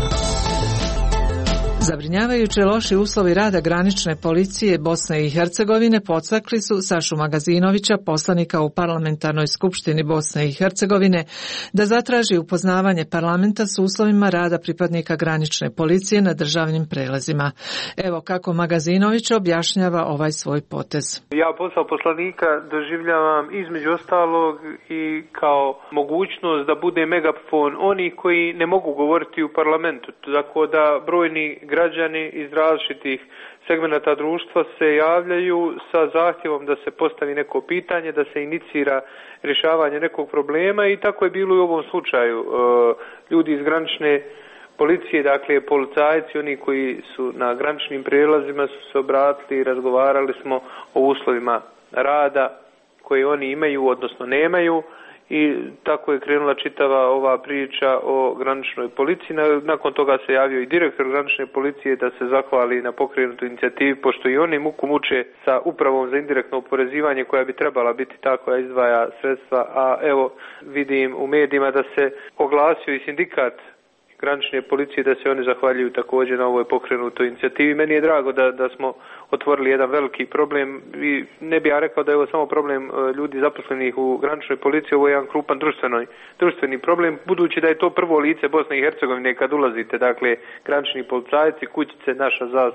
Zabrinjavajuće loši uslovi rada granične policije Bosne i Hercegovine podstakli su Sašu Magazinovića, poslanika u Parlamentarnoj skupštini Bosne i Hercegovine, da zatraži upoznavanje parlamenta s uslovima rada pripadnika granične policije na državnim prelazima. Evo kako Magazinović objašnjava ovaj svoj potez. Ja posao poslanika doživljavam između ostalog i kao mogućnost da bude megafon oni koji ne mogu govoriti u parlamentu, tako da brojni građani iz različitih segmenata društva se javljaju sa zahtjevom da se postavi neko pitanje, da se inicira rješavanje nekog problema i tako je bilo i u ovom slučaju. Ljudi iz granične policije, dakle policajci, oni koji su na graničnim prijelazima su se obratili i razgovarali smo o uslovima rada koje oni imaju, odnosno nemaju. I tako je krenula čitava ova priča o graničnoj policiji. Nakon toga se javio i direktor granične policije da se zahvali na pokrenutoj inicijativi, pošto i oni muku muče sa upravom za indirektno oporezivanje koja bi trebala biti ta koja izdvaja sredstva, a evo vidim u medijima da se oglasio i sindikat granične policije da se oni zahvaljuju također na ovoj pokrenutoj inicijativi. Meni je drago da, da smo otvorili jedan veliki problem i ne bih ja rekao da je ovo samo problem ljudi zaposlenih u graničnoj policiji, ovo je jedan krupan društveni, društveni problem, budući da je to prvo lice Bosne i Hercegovine kad ulazite, dakle granični policajci, kućice, naša zastava.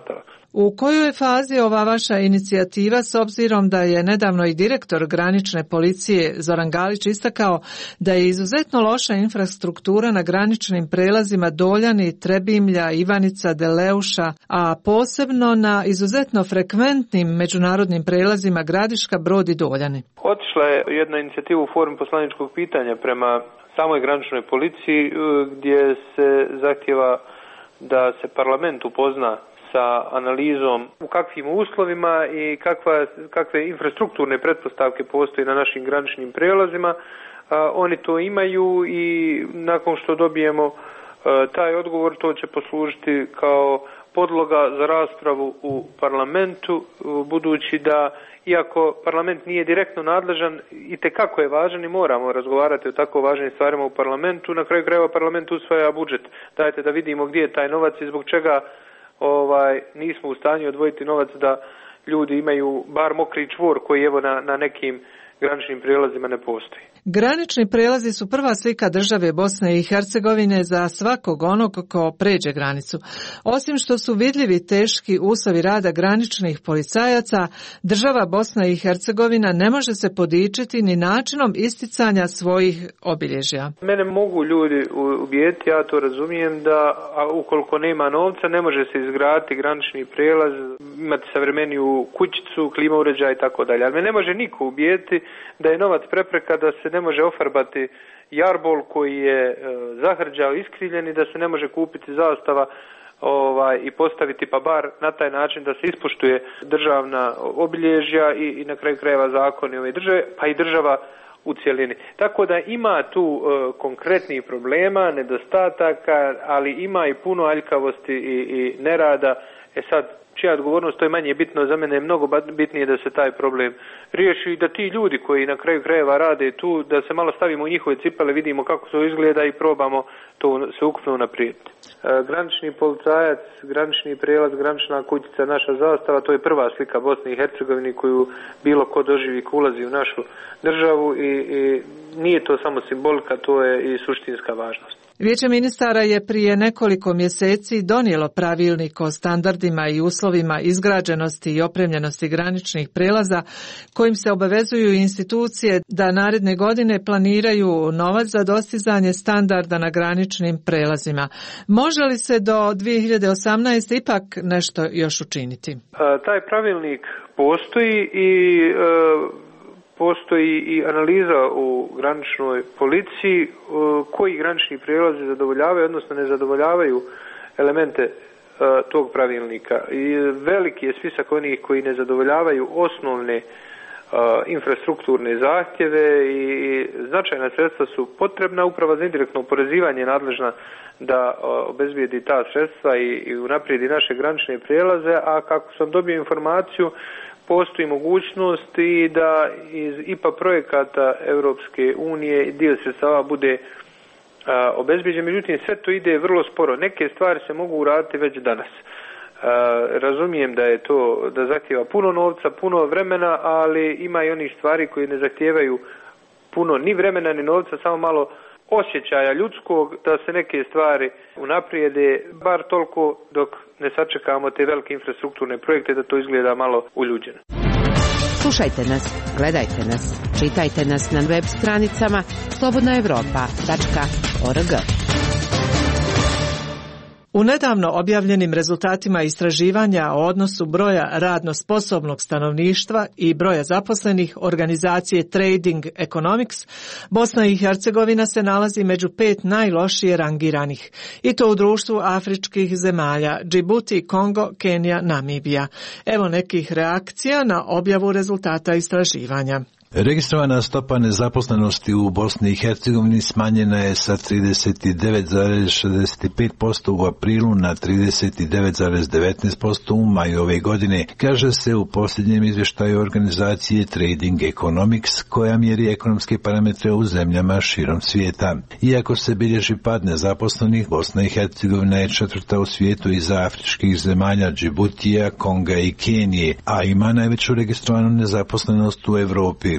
U kojoj je fazi ova vaša inicijativa s obzirom da je nedavno i direktor granične policije Zoran Galić istakao da je izuzetno loša infrastruktura na graničnim prelazima Doljani, Trebimlja, Ivanica, Deleuša, a posebno na izuzetno frekventnim međunarodnim prelazima Gradiška, Brod i Doljani? Otišla je jedna inicijativa u forum poslaničkog pitanja prema samoj graničnoj policiji gdje se zahtjeva da se parlament upozna sa analizom u kakvim uslovima i kakva, kakve infrastrukturne pretpostavke postoji na našim graničnim prijelazima. A, oni to imaju i nakon što dobijemo a, taj odgovor, to će poslužiti kao podloga za raspravu u parlamentu, budući da iako parlament nije direktno nadležan, itekako je važan i moramo razgovarati o tako važnim stvarima u parlamentu. Na kraju krajeva parlament usvaja budžet. Dajte da vidimo gdje je taj novac i zbog čega ovaj nismo u stanju odvojiti novac da ljudi imaju bar mokri čvor koji evo na, na nekim graničnim prijelazima ne postoji. Granični prelazi su prva slika države Bosne i Hercegovine za svakog onog ko pređe granicu. Osim što su vidljivi teški uslovi rada graničnih policajaca, država Bosna i Hercegovina ne može se podičiti ni načinom isticanja svojih obilježja. Mene mogu ljudi ubijediti, ja to razumijem, da a ukoliko nema novca ne može se izgraditi granični prijelaz, imati savremeniju kućicu, klima uređaja i tako dalje. Ali me ne može niko ubijediti da je novac prepreka da se ne može ofarbati jarbol koji je e, zahrđao, iskrivljen i da se ne može kupiti zastava ovaj, i postaviti pa bar na taj način da se ispoštuje državna obilježja i, i na kraju krajeva zakoni ove države, pa i država u cjelini. Tako da ima tu e, konkretnih problema, nedostataka, ali ima i puno aljkavosti i, i nerada. E sad, čija odgovornost, to je manje bitno, za mene je mnogo bitnije da se taj problem riješi i da ti ljudi koji na kraju krajeva rade tu, da se malo stavimo u njihove cipele, vidimo kako to izgleda i probamo to se ukupno naprijediti. E, granični policajac, granični prijelaz, granična kućica, naša zastava, to je prva slika Bosne i Hercegovine koju bilo ko doživi ko ulazi u našu državu i, i nije to samo simbolika, to je i suštinska važnost. Vijeće ministara je prije nekoliko mjeseci donijelo pravilnik o standardima i uslovima izgrađenosti i opremljenosti graničnih prelaza kojim se obavezuju institucije da naredne godine planiraju novac za dostizanje standarda na graničnim prelazima. Može li se do dvije hiljade osamnaeste. ipak nešto još učiniti? A, taj pravilnik postoji i a... Postoji i analiza u graničnoj policiji koji granični prijelazi zadovoljavaju, odnosno ne zadovoljavaju elemente tog pravilnika. I veliki je spisak onih koji ne zadovoljavaju osnovne infrastrukturne zahtjeve i značajna sredstva su potrebna. Uprava za indirektno oporezivanje nadležna da obezbijedi ta sredstva i, i unaprijedi naše granične prijelaze, a kako sam dobio informaciju, postoji mogućnost i da iz I P A projekata Europske unije dio sredstava bude a, obezbijeđen. Međutim, sve to ide vrlo sporo. Neke stvari se mogu uraditi već danas. A, razumijem da je to, da zahtjeva puno novca, puno vremena, ali ima i onih stvari koji ne zahtijevaju puno ni vremena ni novca, samo malo osjećaja ljudskog da se neke stvari unaprijede, bar toliko dok ne sačekamo te velike infrastrukturne projekte da to izgleda malo uljuđeno. Slušajte nas, gledajte nas, čitajte nas na web stranicama slobodna evropa tačka org. U nedavno objavljenim rezultatima istraživanja o odnosu broja radno sposobnog stanovništva i broja zaposlenih organizacije Trading Economics, Bosna i Hercegovina se nalazi među pet najlošije rangiranih, i to u društvu afričkih zemalja Džibuti, Kongo, Kenija, Namibija. Evo nekih reakcija na objavu rezultata istraživanja. Registrovana stopa nezaposlenosti u Bosni i Hercegovini smanjena je sa trideset devet zarez šezdeset pet posto u aprilu na trideset devet zarez devetnaest posto u maju ove godine, kaže se u posljednjem izvještaju organizacije Trading Economics, koja mjeri ekonomske parametre u zemljama širom svijeta. Iako se bilježi pad nezaposlenih, Bosna i Hercegovina je četvrta u svijetu iza afričkih zemalja Džibutija, Konga i Kenije, a ima najveću registrovanu nezaposlenost u Europi.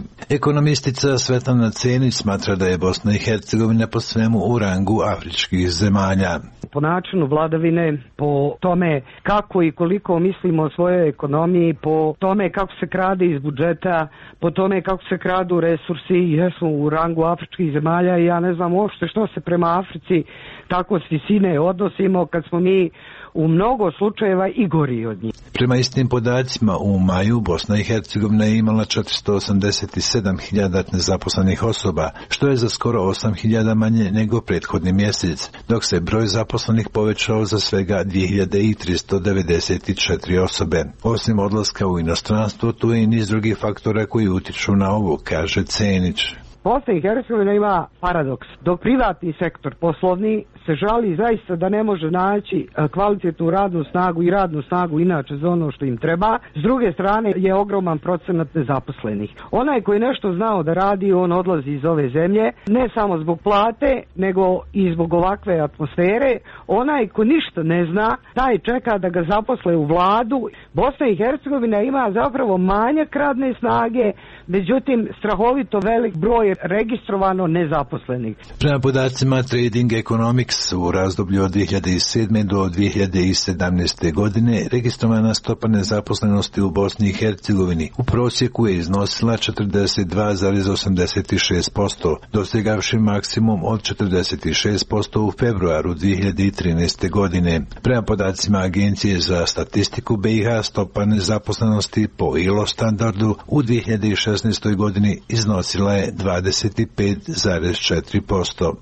Ekonomistica Svetlana Cenić smatra da je Bosna i Hercegovina po svemu u rangu afričkih zemalja. Po načinu vladavine, po tome kako i koliko mislimo o svojoj ekonomiji, po tome kako se krade iz budžeta, po tome kako se kradu resursi, jesmo u rangu afričkih zemalja i ja ne znam uopšte što se prema Africi tako s visine odnosimo kad smo mi u mnogo slučajeva i gori od njih. Prema istim podacima u maju Bosna i Hercegovina je imala četiristo osamdeset sedam hiljada nezaposlenih osoba, što je za skoro osam hiljada manje nego prethodni mjesec, dok se broj zaposlenih povećao za svega dvije hiljade tristo devedeset četiri osobe. Osim odlaska u inostranstvo, tu je i niz drugih faktora koji utiču na ovo, kaže Cenić. Bosna i Hercegovina ima paradoks. Dok privatni sektor poslovni se žali zaista da ne može naći kvalitetnu radnu snagu i radnu snagu inače za ono što im treba, s druge strane je ogroman procenat nezaposlenih. Onaj koji nešto znao da radi, on odlazi iz ove zemlje, ne samo zbog plate, nego i zbog ovakve atmosfere. Onaj ko ništa ne zna, taj čeka da ga zaposle u vladu. Bosna i Hercegovina ima zapravo manjak radne snage, međutim strahovito velik broj registrovano nezaposlenih. Prema podacima Trading Economics u razdoblju od dvije hiljade sedme do dvije hiljade sedamnaeste godine registrovana stopa nezaposlenosti u Bosni i Hercegovini u prosjeku je iznosila četrdeset dva zarez osamdeset šest posto, dostigavši maksimum od četrdeset šest posto u februaru dvije hiljade trinaeste godine. Prema podacima Agencije za statistiku B i H stopa nezaposlenosti po I L O standardu u dvije hiljade šesnaestoj godini iznosila je dvadeset pet zarez četiri posto.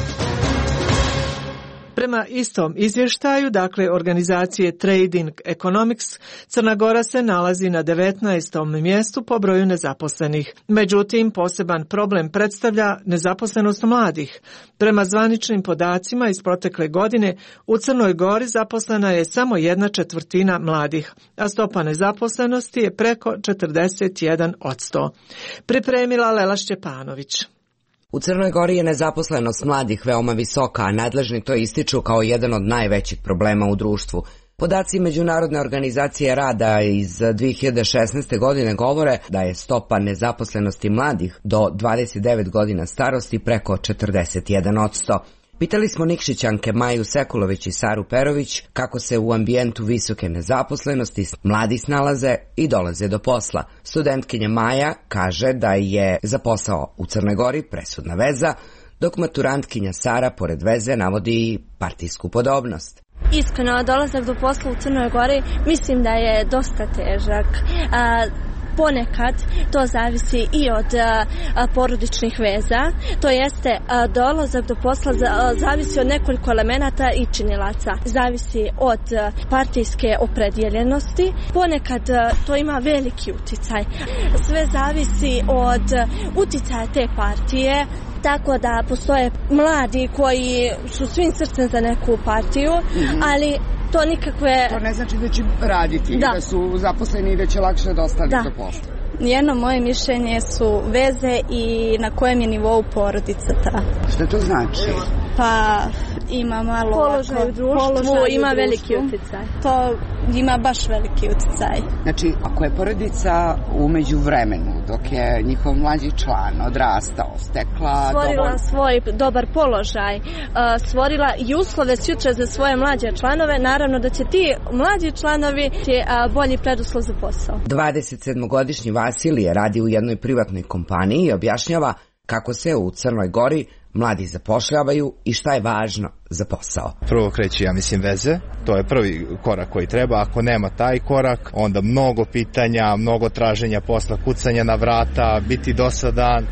Prema istom izvještaju, dakle organizacije Trading Economics, Crna Gora se nalazi na devetnaestom mjestu po broju nezaposlenih. Međutim, poseban problem predstavlja nezaposlenost mladih. Prema zvaničnim podacima iz protekle godine, u Crnoj Gori zaposlena je samo jedna četvrtina mladih, a stopa nezaposlenosti je preko četrdeset jedan posto. Pripremila Lela Šćepanović. U Crnoj Gori je nezaposlenost mladih veoma visoka, a nadležni to ističu kao jedan od najvećih problema u društvu. Podaci Međunarodne organizacije rada iz dvije hiljade šesnaeste. godine govore da je stopa nezaposlenosti mladih do dvadeset devet godina starosti preko četrdeset jedan posto. Pitali smo Nikšićanke Maju Sekulović i Saru Perović kako se u ambijentu visoke nezaposlenosti mladi snalaze i dolaze do posla. Studentkinja Maja kaže da je za posao u Crnoj Gori presudna veza, dok maturantkinja Sara pored veze navodi partijsku podobnost. Iskreno, dolazak do posla u Crnoj Gori mislim da je dosta težak. A, ponekad to zavisi i od a, porodičnih veza, to jeste a, dolazak do posla za, a, zavisi od nekoliko elemenata i činilaca. Zavisi od a, partijske opredjeljenosti, ponekad a, to ima veliki uticaj. Sve zavisi od a, uticaja te partije, tako da postoje mladi koji su svim srcem za neku partiju, mm-hmm. ali to nikakve... To ne znači da će raditi, da, da su zaposleni i da će lakše dostali do posla. Jedno moje mišljenje su veze i na kojem je nivou porodica ta. Što to znači? Pa ima malo... Položaj u društvu, položaj ima u veliki uticaj. To ima baš veliki uticaj. Znači, ako je porodica umeđu vremenu, dok je njihov mlađi član odrastao, stekla... Stvorila dovolj... svoj dobar položaj, stvorila i uslove sutra za svoje mlađe članove, naravno da će ti mlađi članovi ti bolji preduslov za posao. dvadesetsedmogodišnji Vasilije radi u jednoj privatnoj kompaniji i objašnjava kako se u Crnoj Gori mladi zapošljavaju i šta je važno za posao. Prvo kreće, ja mislim, veze. To je prvi korak koji treba. Ako nema taj korak, onda mnogo pitanja, mnogo traženja posla, kucanja na vrata, biti dosadan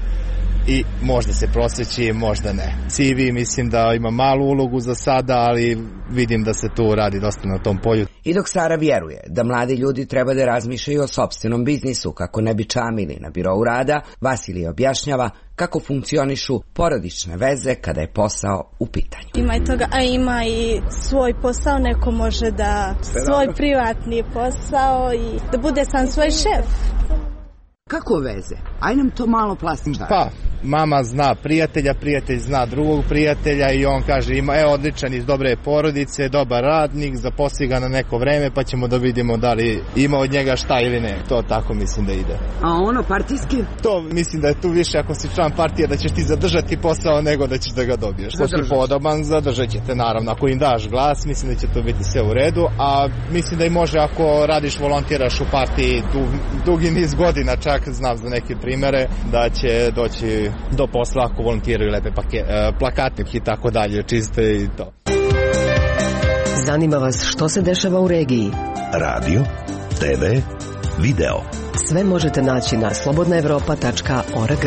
i možda se prosveći, možda ne. C V mislim da ima malu ulogu za sada, ali vidim da se tu radi dosta na tom polju. I dok Sara vjeruje da mladi ljudi treba da razmišljaju o sopstvenom biznisu kako ne bi čamili na birou rada, Vasilije objašnjava kako funkcionišu porodične veze kada je posao u pitanju. Ima i toga, a ima i svoj posao, neko može da svoj privatni posao i da bude sam svoj šef. Kako veze? Aj nam to malo plastično. Pa, mama zna prijatelja, prijatelj zna drugog prijatelja i on kaže ima je odličan, iz dobre porodice, dobar radnik, zaposli ga na neko vreme pa ćemo da vidimo da li ima od njega šta ili ne. To tako mislim da ide. A ono partijski? To mislim da je tu više ako si član partije da ćeš ti zadržati posao nego da ćeš da ga dobiješ. Ko ti podoban, zadržat ćete naravno. Ako im daš glas, mislim da će to biti sve u redu, a mislim da i može ako radiš, volontiraš u partiji du, dugi niz godina, čak znam za neke primere da će doći do posla ako volontiraju lepe pake, plakate i tako dalje, čiste i to. Zanima vas što se dešava u regiji? Radio, te ve, video. Sve možete naći na slobodna evropa tačka org.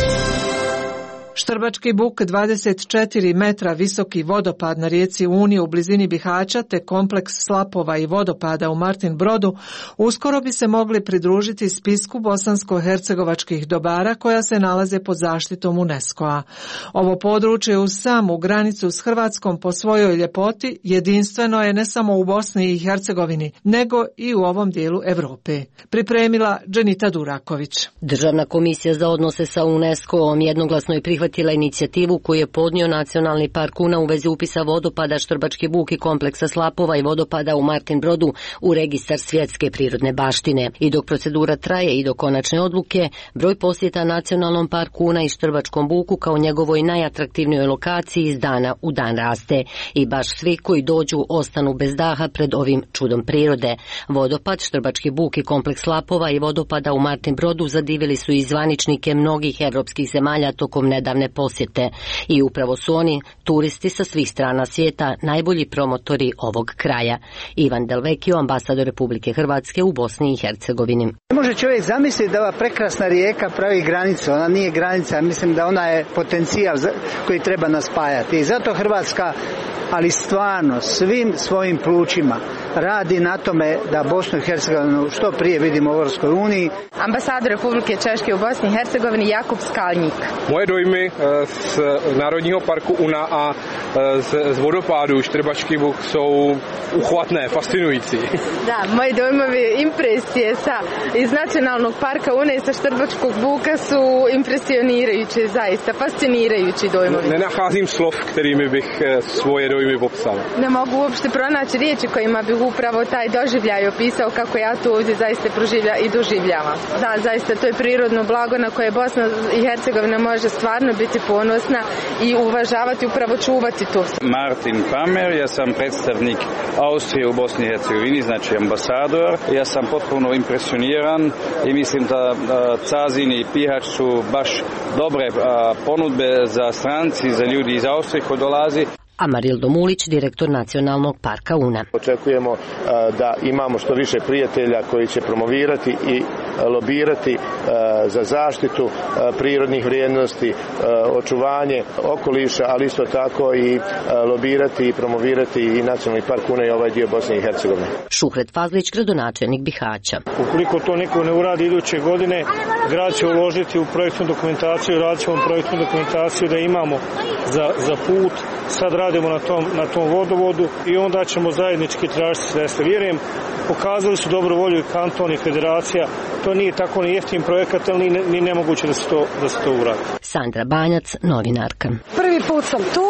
Štrbački buk, dvadeset četiri metra visoki vodopad na rijeci Uni u blizini Bihaća te kompleks slapova i vodopada u Martin Brodu uskoro bi se mogli pridružiti spisku bosansko-hercegovačkih dobara koja se nalaze pod zaštitom UNESCO-a. Ovo područje uz samu granicu s Hrvatskom po svojoj ljepoti jedinstveno je ne samo u Bosni i Hercegovini, nego i u ovom dijelu Europe. Pripremila Dženita Duraković. Državna komisija za odnose sa UNESCO-om jednoglasno je prihvatila inicijativu koju je podnio Nacionalni park Una u vezi upisa vodopada Štrbački buk i kompleksa slapova i vodopada u Martin Brodu u registar svjetske prirodne baštine. I dok procedura traje i do konačne odluke, broj posjeta Nacionalnom parku Una i Štrbačkom buku kao njegovoj najatraktivnijoj lokaciji iz dana u dan raste. I baš svi koji dođu ostanu bez daha pred ovim čudom prirode. Vodopad, Štrbački buk i kompleks slapova i vodopada u Martin Brodu zadivili su i zvaničnike mnogih evropskih zemalja tokom nedavne posjete i upravo su oni, turisti sa svih strana svijeta, najbolji promotori ovog kraja. Ivan Delvekio, ambasador Republike Hrvatske u Bosni i Hercegovini. Ne može čovjek zamisliti da ova prekrasna rijeka pravi granicu, ona nije granica, mislim da ona je potencijal koji treba nas spajati i zato Hrvatska, ali stvarno svim svojim plućima radi na tome da Bosnu i Hercegovinu što prije vidimo u Europskoj uniji. Ambasador Republike Češke u Bosni i Hercegovini Jakub Skalník. Moje dojmy z Národního parku Una a z, z vodopádu Štrbačký buk jsou uchvatné, fascinující. Da, moje dojmovi impresije sa iz Nacionalnog parka Una i sa Štrbačkog buka su impresionirajući, zaista fascinirajući dojmovi. Ne nacházím slov, kterými bych svoje dojmy popsal. Ne mogu uopšte pronaći riječi kojima bih upravo taj doživljaj opisao kako ja tu ovdje zaista proživlja i doživljavam. Da, zaista to je prirodno blago na koje Bosna i Hercegovina može stvarno biti ponosna i uvažavati, upravo čuvati to. Martin Pamer, ja sam predstavnik Austrije u Bosni i Hercegovini, znači ambasador. Ja sam potpuno impresioniran i mislim da Cazin i Pihać su baš dobre ponudbe za stranci, za ljudi iz Austrije koji dolazi. Amarildo Mulić, direktor Nacionalnog parka Una. Očekujemo da imamo što više prijatelja koji će promovirati i lobirati za zaštitu prirodnih vrijednosti, očuvanje okoliša, ali isto tako i lobirati i promovirati i Nacionalni park Una i ovaj dio Bosne i Hercegovine. Šuhret Fazlić, gradonačelnik Bihaća. Ukoliko to niko ne uradi iduće godine, grad će uložiti u projektnu dokumentaciju, radit ćemo projektnu dokumentaciju da imamo za, za put. Sad radimo na tom, na tom vodovodu i onda ćemo zajednički tražiti sredstva. Vjerujem, pokazali su dobru volju i kanton i federacija. To nije tako ni jeftin projekat, ali ni, ni nemoguće da se to, da se to uradi. Sandra Banjac, novinarka. Prvi put sam tu,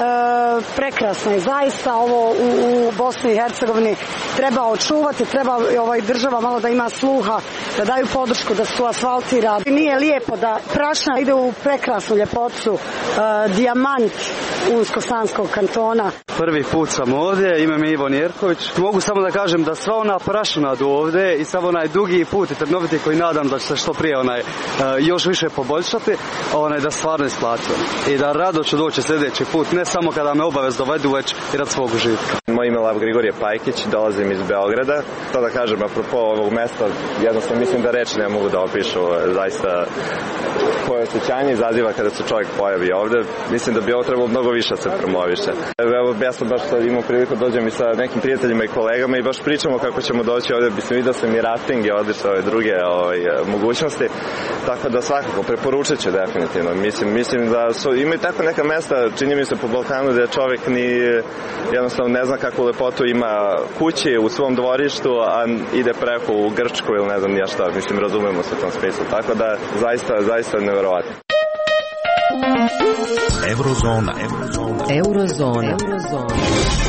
e, prekrasno je zaista ovo u, u Bosni i Hercegovini treba očuvati, treba ovaj država malo da ima sluha, da daju podršku, da se tu asfaltira. Nije lijepo da prašna ide u prekrasnu ljepotu, e, dijamant Unsko-Sanskog kantona. Prvi put sam ovdje, ime mi je Ivo Jerković. Mogu samo da kažem da sva ona prašina do ovdje i samo onaj dugi put i trnoviti koji nadam da će se što prije onaj, uh, još više poboljšati, onaj, da stvarno isplaćujem. I da rado ću doći sljedeći put, ne samo kada me obavez dovedu, već i rad svog užitka. Moje ime je Grigorije Pajkić, dolazim iz Beograda. To da kažem, apropo ovog mesta, jednostavno mislim da reči ne mogu da opišu zaista koje osjećanje izaziva kada se čovjek pojavi ovde. Mislim da bi ovo trebalo mnogo više se promoviše. Evo, ja sam baš sad imao priliku da dođem i sa nekim prijateljima i kolegama i baš pričamo kako ćemo doći ovde. Mislim, vidio sam i rafting i odlične ove druge ovaj, mogućnosti. Tako da svakako preporučit ću definitivno. Mislim, mislim da su, imaju tako neka mesta, čini mi se po Balkanu, da čovjek ni jednostavno ne zna kakvu lepotu ima kući u svom dvorištu, a ide preko u Grčku ili ne znam nija šta. Mislim, razumemo se u tom smislu. Tako da zaista, zaista nevjerovatno. Eurozona. Eurozona. Eurozona. Eurozona.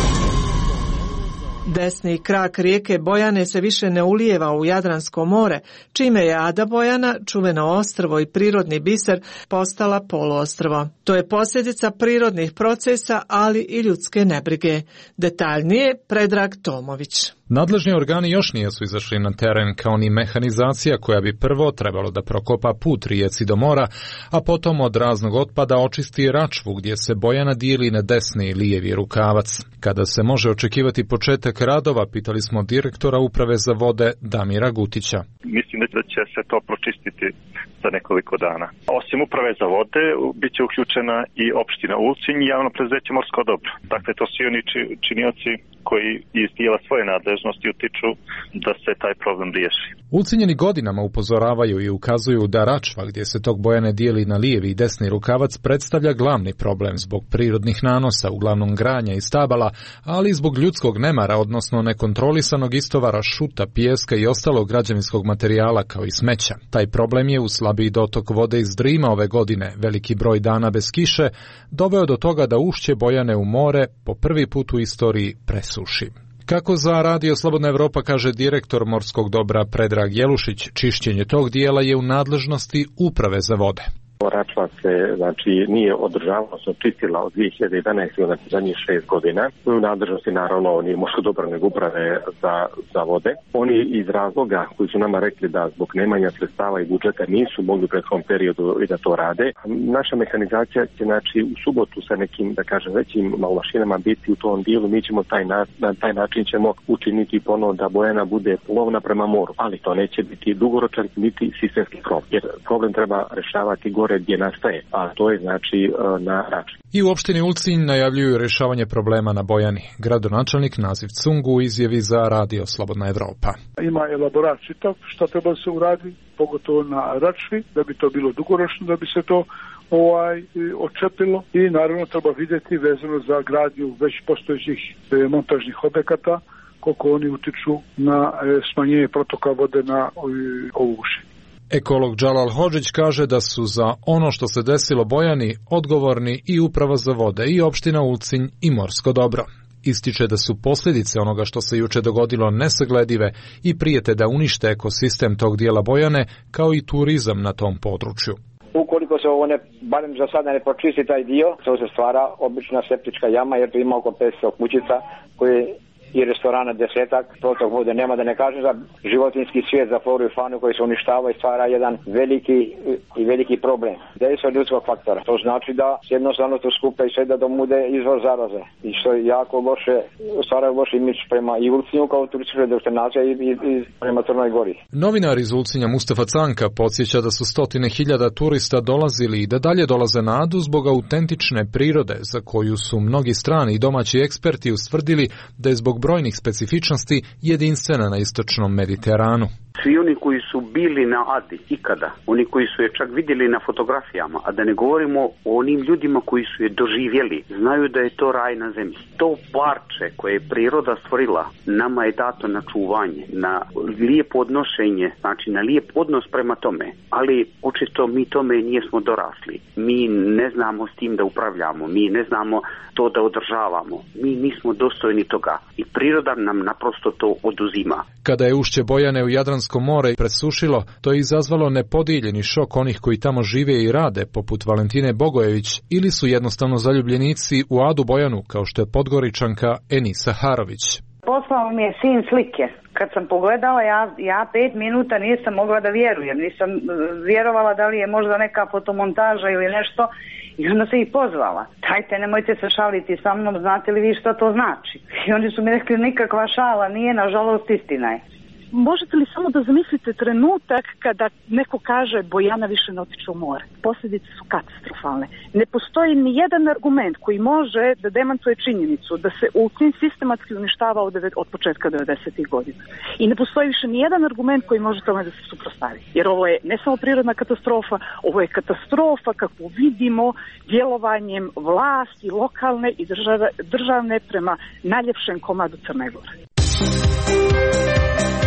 Desni krak rijeke Bojane se više ne ulijeva u Jadransko more, čime je Ada Bojana, čuveno ostrvo i prirodni biser, postala poluostrvo. To je posljedica prirodnih procesa, ali i ljudske nebrige. Detaljnije Predrag Tomović. Nadležni organi još nisu izašli na teren, kao ni mehanizacija koja bi prvo trebalo da prokopa put rijeci do mora, a potom od raznog otpada očisti račvu gdje se Bojana dijeli na desni i lijevi rukavac. Kada se može očekivati početak radova, pitali smo direktora uprave za vode Damira Gutića. Mislim da će se to pročistiti za nekoliko dana. Osim uprave za vode, bit će uključena i opština Ulcinj i javno preduzeće Morsko dobro. Dakle, to svi oni činioci koji iz dijela svoje nadležnosti utiču da se taj problem riješi. Ulcinjeni godinama upozoravaju i ukazuju da račva gdje se tok Bojane dijeli na lijevi i desni rukavac predstavlja glavni problem zbog prirodnih nanosa, uglavnom granja i stabala, ali i zbog ljudskog nemara, odnosno nekontrolisanog istovara šuta, pijeska i ostalog građevinskog materijala kao i smeća. Taj problem je u slabiji dotok vode iz Drima ove godine, veliki broj dana bez kiše, doveo do toga da ušće Bojane u more po prvi put u istoriji presuši. Kako za Radio Slobodna Evropa kaže direktor Morskog dobra Predrag Jelušić, čišćenje tog dijela je u nadležnosti uprave za vode. Račva se znači nije održavala, odnosno čistila od dvije hiljade jedanaeste znači zadnjih šest godina. U nadležnosti naravno nije Morsko dobro nego uprave za, za vode. Oni iz razloga koji su nama rekli da zbog nemanja sredstava i budžeta nisu mogli u prethodnom periodu i da to rade. Naša mehanizacija će znači u subotu sa nekim, da kažem, većim mašinama biti u tom dijelu. Mi ćemo taj na, na taj način ćemo učiniti ponovo da Bojana bude plovna prema moru, ali to neće biti dugoročan niti sistemski problem, jer problem treba rešavati gore gdje nastaje, a to je znači na račun. I u opštini Ulcinj najavljuju rješavanje problema na Bojani. Gradonačelnik Naziv Cungu u izjavi za Radio Slobodna Evropa. Ima elaborat čitav što treba se uradi, pogotovo na račvi, da bi to bilo dugoročno, da bi se to ovaj očepilo i naravno treba vidjeti vezano za gradnju već postojećih e, montažnih objekata, koliko oni utiču na e, smanjenje protoka vode na e, ovu uši. Ekolog Džalal Hodžić kaže da su za ono što se desilo Bojani odgovorni i uprava za vode i opština Ulcinj i Morsko dobro. Ističe da su posljedice onoga što se juče dogodilo nesagledive i prijete da unište ekosistem tog dijela Bojane kao i turizam na tom području. Ukoliko se ovo ne, barem za sada ne pročisti taj dio, to se stvara obična septička jama jer tu ima oko petsto kućica koje i restorana desetak, protok vode nema, da ne kažem za životinski svijet, za floru i faunu koji se uništava i stvara jedan veliki i veliki problem. Dejstvo ljudskog faktora. To znači da jednostavno to skupa i sve da domude izvor zaraze. I što je jako loše, stvara loš imidž prema i Ulcinju kao turističkoj destinacija i, i, i prema Crnoj Gori. Novinar iz Ulcinja Mustafa Canka podsjeća da su stotine hiljada turista dolazili i da dalje dolaze na Adu zbog autentične prirode za koju su mnogi strani i domaći eksperti ustvrdili da je zbog brojnih specifičnosti jedinstvena na istočnom Mediteranu. Svi oni koji su bili na Adi ikada, oni koji su je čak vidjeli na fotografijama, a da ne govorimo o onim ljudima koji su je doživjeli, znaju da je to raj na zemlji. To parče koje je priroda stvorila nama je dato na čuvanje, na lijepo odnošenje, znači na lijep odnos prema tome, ali očito mi tome nijesmo dorasli. Mi ne znamo s tim da upravljamo, mi ne znamo to da održavamo, mi nismo dostojni toga i priroda nam naprosto to oduzima. Kada je ušće Bojane u Jadransko more presušilo, to je izazvalo nepodijeljeni šok onih koji tamo žive i rade, poput Valentine Bogojević, ili su jednostavno zaljubljenici u Adu Bojanu, kao što je Podgoričanka Enisa Harović. Poslao mi je sin slike. Kad sam pogledala, ja, ja pet minuta nisam mogla da vjerujem. Nisam vjerovala da li je možda neka fotomontaža ili nešto. I onda se i pozvala. Dajte, nemojte se šaliti sa mnom, znate li vi što to znači? I oni su mi rekli, nikakva šala nije, nažalost istina je. Možete li samo da zamislite trenutak kada neko kaže Bojana više ne otiče u more? Posljedice su katastrofalne. Ne postoji ni jedan argument koji može da demantuje činjenicu da se Ulcinj sistematski uništava od, od početka devedesetih godina. I ne postoji više ni jedan argument koji može tome da se suprotstavi. Jer ovo je ne samo prirodna katastrofa, ovo je katastrofa kako vidimo djelovanjem vlasti lokalne i države, državne prema najljepšem komadu Crne Gore.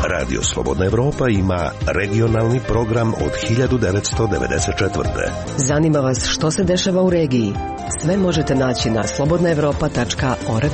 Radio Slobodna Evropa ima regionalni program od hiljadu devetsto devedeset četvrte. Zanima vas što se dešava u regiji? Sve možete naći na slobodna evropa tačka org.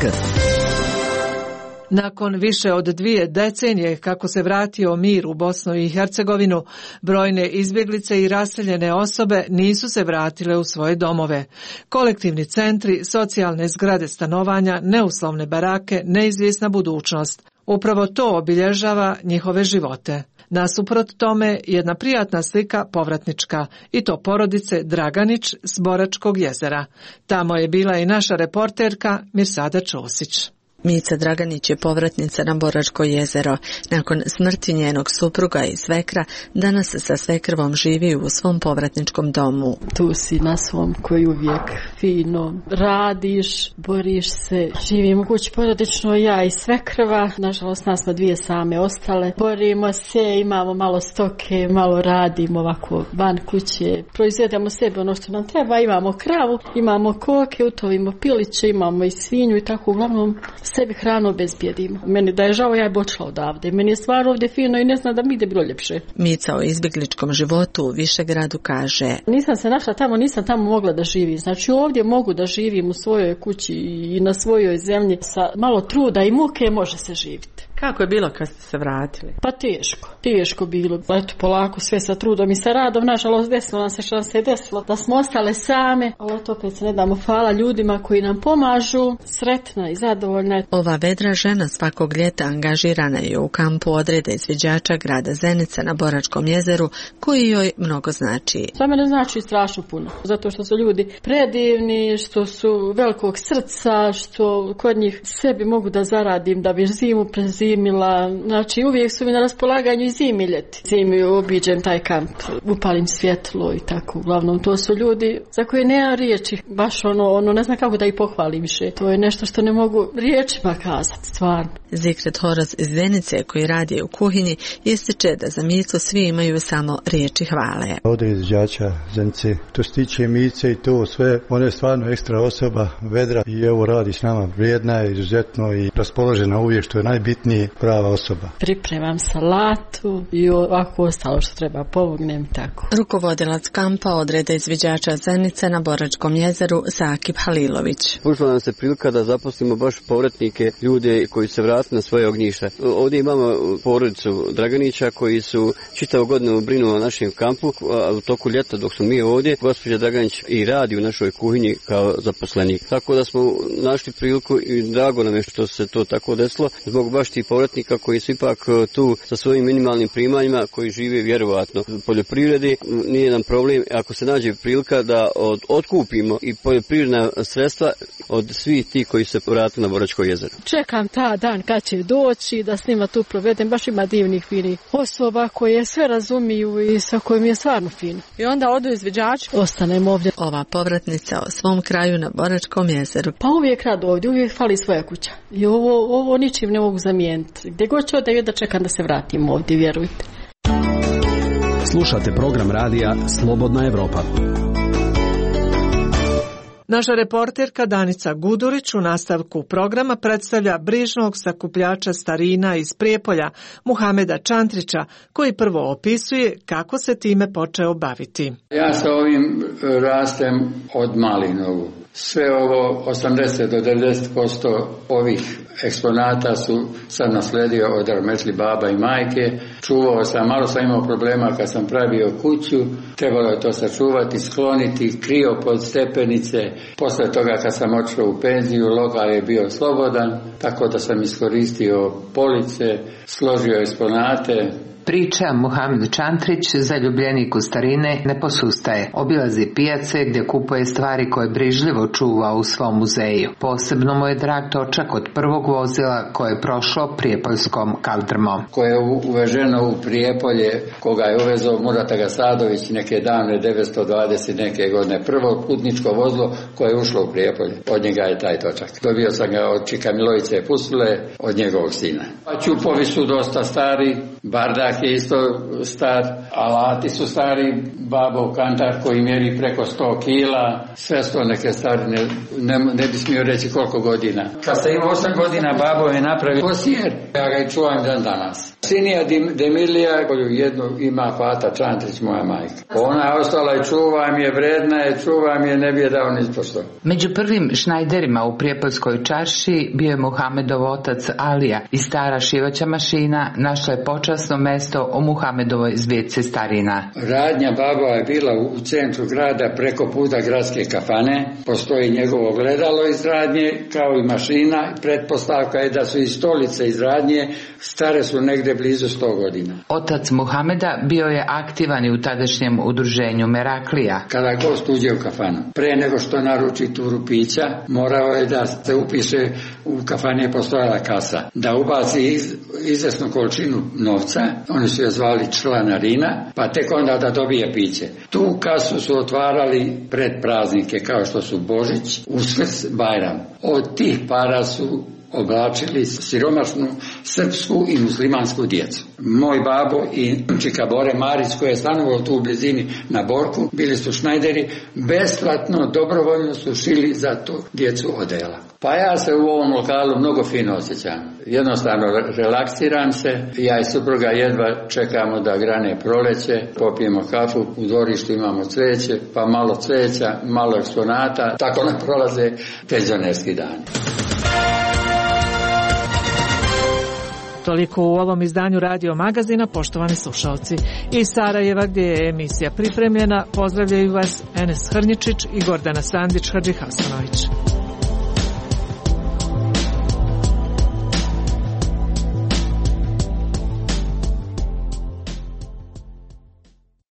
Nakon više od dvije decenije kako se vratio mir u Bosnu i Hercegovinu, brojne izbjeglice i raseljene osobe nisu se vratile u svoje domove. Kolektivni centri, socijalne zgrade stanovanja, neuslovne barake, neizvjesna budućnost. Upravo to obilježava njihove živote. Nasuprot tome jedna prijatna slika povratnička, i to porodice Draganić s Boračkog jezera. Tamo je bila i naša reporterka Mirsada Čosić. Mica Draganić je povratnica na Boračko jezero. Nakon smrti njenog supruga i svekra, danas sa svekrvom živi u svom povratničkom domu. Tu si na svom koji uvijek fino radiš, boriš se. Živimo kući porodično, ja i svekrva. Nažalost, nas smo dvije same ostale. Borimo se, imamo malo stoke, malo radimo ovako van kuće. Proizvedemo sebi ono što nam treba. Imamo kravu, imamo koke, utovimo piliće, imamo i svinju i tako uglavnom sebi hranu obezbijedimo. Meni da je žao, ja je počela odavde. Meni je stvarno ovdje fino i ne znam da mi ide bilo ljepše. Mica o izbjegličkom životu u Višegradu kaže: nisam se našla tamo, nisam tamo mogla da živim. Znači ovdje mogu da živim u svojoj kući i na svojoj zemlji. Sa malo truda i muke može se živjeti. Kako je bilo kad ste se vratili? Pa teško, teško bilo. Eto, polako, sve sa trudom i sa radom. Nažalost, desilo nam se što nam se desilo. Da smo ostale same, ali to opet se ne damo. Hvala ljudima koji nam pomažu. Sretna i zadovoljna. Ova vedra žena svakog ljeta angažirana je u kampu odreda izviđača grada Zenica na Boračkom jezeru, koji joj mnogo znači. Za mene znači strašno puno. Zato što su ljudi predivni, što su velikog srca, što kod njih sebi mogu da zaradim, da bi zimu prezimila. Znači uvijek su mi na raspolaganju i zimi i ljeti. Zimi obiđem taj kamp, upalim svjetlo i tako. Uglavnom to su ljudi za koje nema riječi. Baš ono, ono ne znam kako da ih pohvalim više. To je nešto što ne mogu riječima kazati, stvarno. Zikret Horaz iz Zenice, koji radi u kuhinji, ističe da za Micu svi imaju samo riječi hvale. Ovdje izviđača Zenice, to se tiče Mice i to sve, ona je stvarno ekstra osoba, vedra i evo radi s nama, vrijedna je, izuzetno i raspoložena uvijek, što je najbitnije, prava osoba. Pripremam salatu i ovako ostalo što treba, pomognem tako. Rukovodilac kampa odreda izviđača Zenice na Boračkom jezeru Zakip Halilović. Pružila nam se prilika da zaposlimo baš povratnike, ljude koji se vrate na svoje ognjište. Ovdje imamo porodicu Draganića koji su čitavu godinu brinu o našem kampu, a u toku ljeta dok smo mi ovdje, gospođa Draganić i radi u našoj kuhinji kao zaposlenik. Tako da smo našli priliku i drago nam je što se to tako desilo, zbog baš tih povratnika koji su ipak tu sa svojim minimalnim primanjima, koji žive vjerovatno u poljoprivredi. Nije nam problem ako se nađe prilika da od, otkupimo i poljoprivredna sredstva od svih tih koji se vratili na Boračko jezero. Čekam ta dan kad će doći, da s njima tu provedem, baš ima divnih finih osoba koje sve razumiju i sa kojim je stvarno fino. I onda odu izviđači, ostanem ovdje. Ova povratnica o svom kraju na Boračkom jezeru. Pa uvijek rad ovdje, uvijek fali svoja kuća. I ovo, ovo ničim ne mogu zamijeniti. Gdje god ću da da čekam da se vratim ovdje, vjerujte. Slušate program radija Slobodna Evropa. Naša reporterka Danica Gudurić u nastavku programa predstavlja brižnog sakupljača starina iz Prijepolja, Muhameda Čantrića, koji prvo opisuje kako se time počeo baviti. Ja sa ovim rastem od malih nogu. Sve ovo osamdeset do devedeset posto ovih eksponata su sad nasledio od rahmetli baba i majke. Čuvao sam, malo sam imao problema kad sam pravio kuću, trebalo je to sačuvati, skloniti, krio pod stepenice. Posle toga kad sam otišao u penziju, lokal je bio slobodan, tako da sam iskoristio police, složio eksponate. Priča Muhamed Čantrić, zaljubljenik u starine, ne posustaje. Obilazi pijace gdje kupuje stvari koje brižljivo čuva u svom muzeju. Posebno mu je drag točak od prvog vozila koje je prošlo prijepoljskom kaldrmom. Koje je uveženo u Prijepolje, koga je uvezao Murata Gasadović neke davne devetsto dvadeset neke godine. Prvo putničko vozilo koje je ušlo u Prijepolje. Od njega je taj točak. Dobio sam ga od Čika Milovice Pusule, od njegovog sina. A čupovi su dosta stari, bardak je isto star, alati su stari, babov kantar koji mjeri preko sto kila, sve sto neke stari, ne, ne, ne bi smio reći koliko godina. Kad sam imao osam godina, babo je napravio kosijer, ja ga i čuvam dan danas. Sinija Demilija, koju jednu ima Fata Čantrić, moja majka. Ona je ostala i čuva mi je, vredna je, čuva mi je, ne bi je dao ni pošto. Među prvim šnajderima u Prijepoljskoj čaršiji bio je Muhamedov otac Alija i stara šivaća mašina našla je počasno mesto u Muhamedovoj zbirci starina. Radnja baba je bila u centru grada preko puta gradske kafane. Postoji njegovo gledalo iz radnje kao i mašina. Pretpostavka je da su i stolice iz radnje, stare su negde blizu sto godina. Otac Muhameda bio je aktivan i u tadašnjem udruženju Meraklija. Kada gost uđe u kafanu, pre nego što naruči turu pića, morao je da se upiše, u kafani je postojala kasa, da ubaci iz, izvesnu količinu novca, oni su je zvali članarina, pa tek onda da dobije piće. Tu kasu su otvarali pred praznike kao što su Božić, Uskrs, Bajram. Od tih para su oblačili siromašnu srpsku i muslimansku djecu. Moj babo i čika Bore Marić, koji je stanovao tu u blizini na Borku, bili su šnajderi, besplatno, dobrovoljno su šili za tu djecu odela. Pa ja se u ovom lokalu mnogo fino osjećam. Jednostavno relaksiram se, ja i supruga jedva čekamo da grane proleće, popijemo kafu, u dvorištu imamo cveće, pa malo cveća, malo eksponata, tako nam prolaze penzionerski dani. Toliko u ovom izdanju Radio Magazina, poštovani slušalci. Iz Sarajeva, gdje je emisija pripremljena, pozdravljaju vas Enes Hrnjičić i Gordana Sandić Hadžihasanović.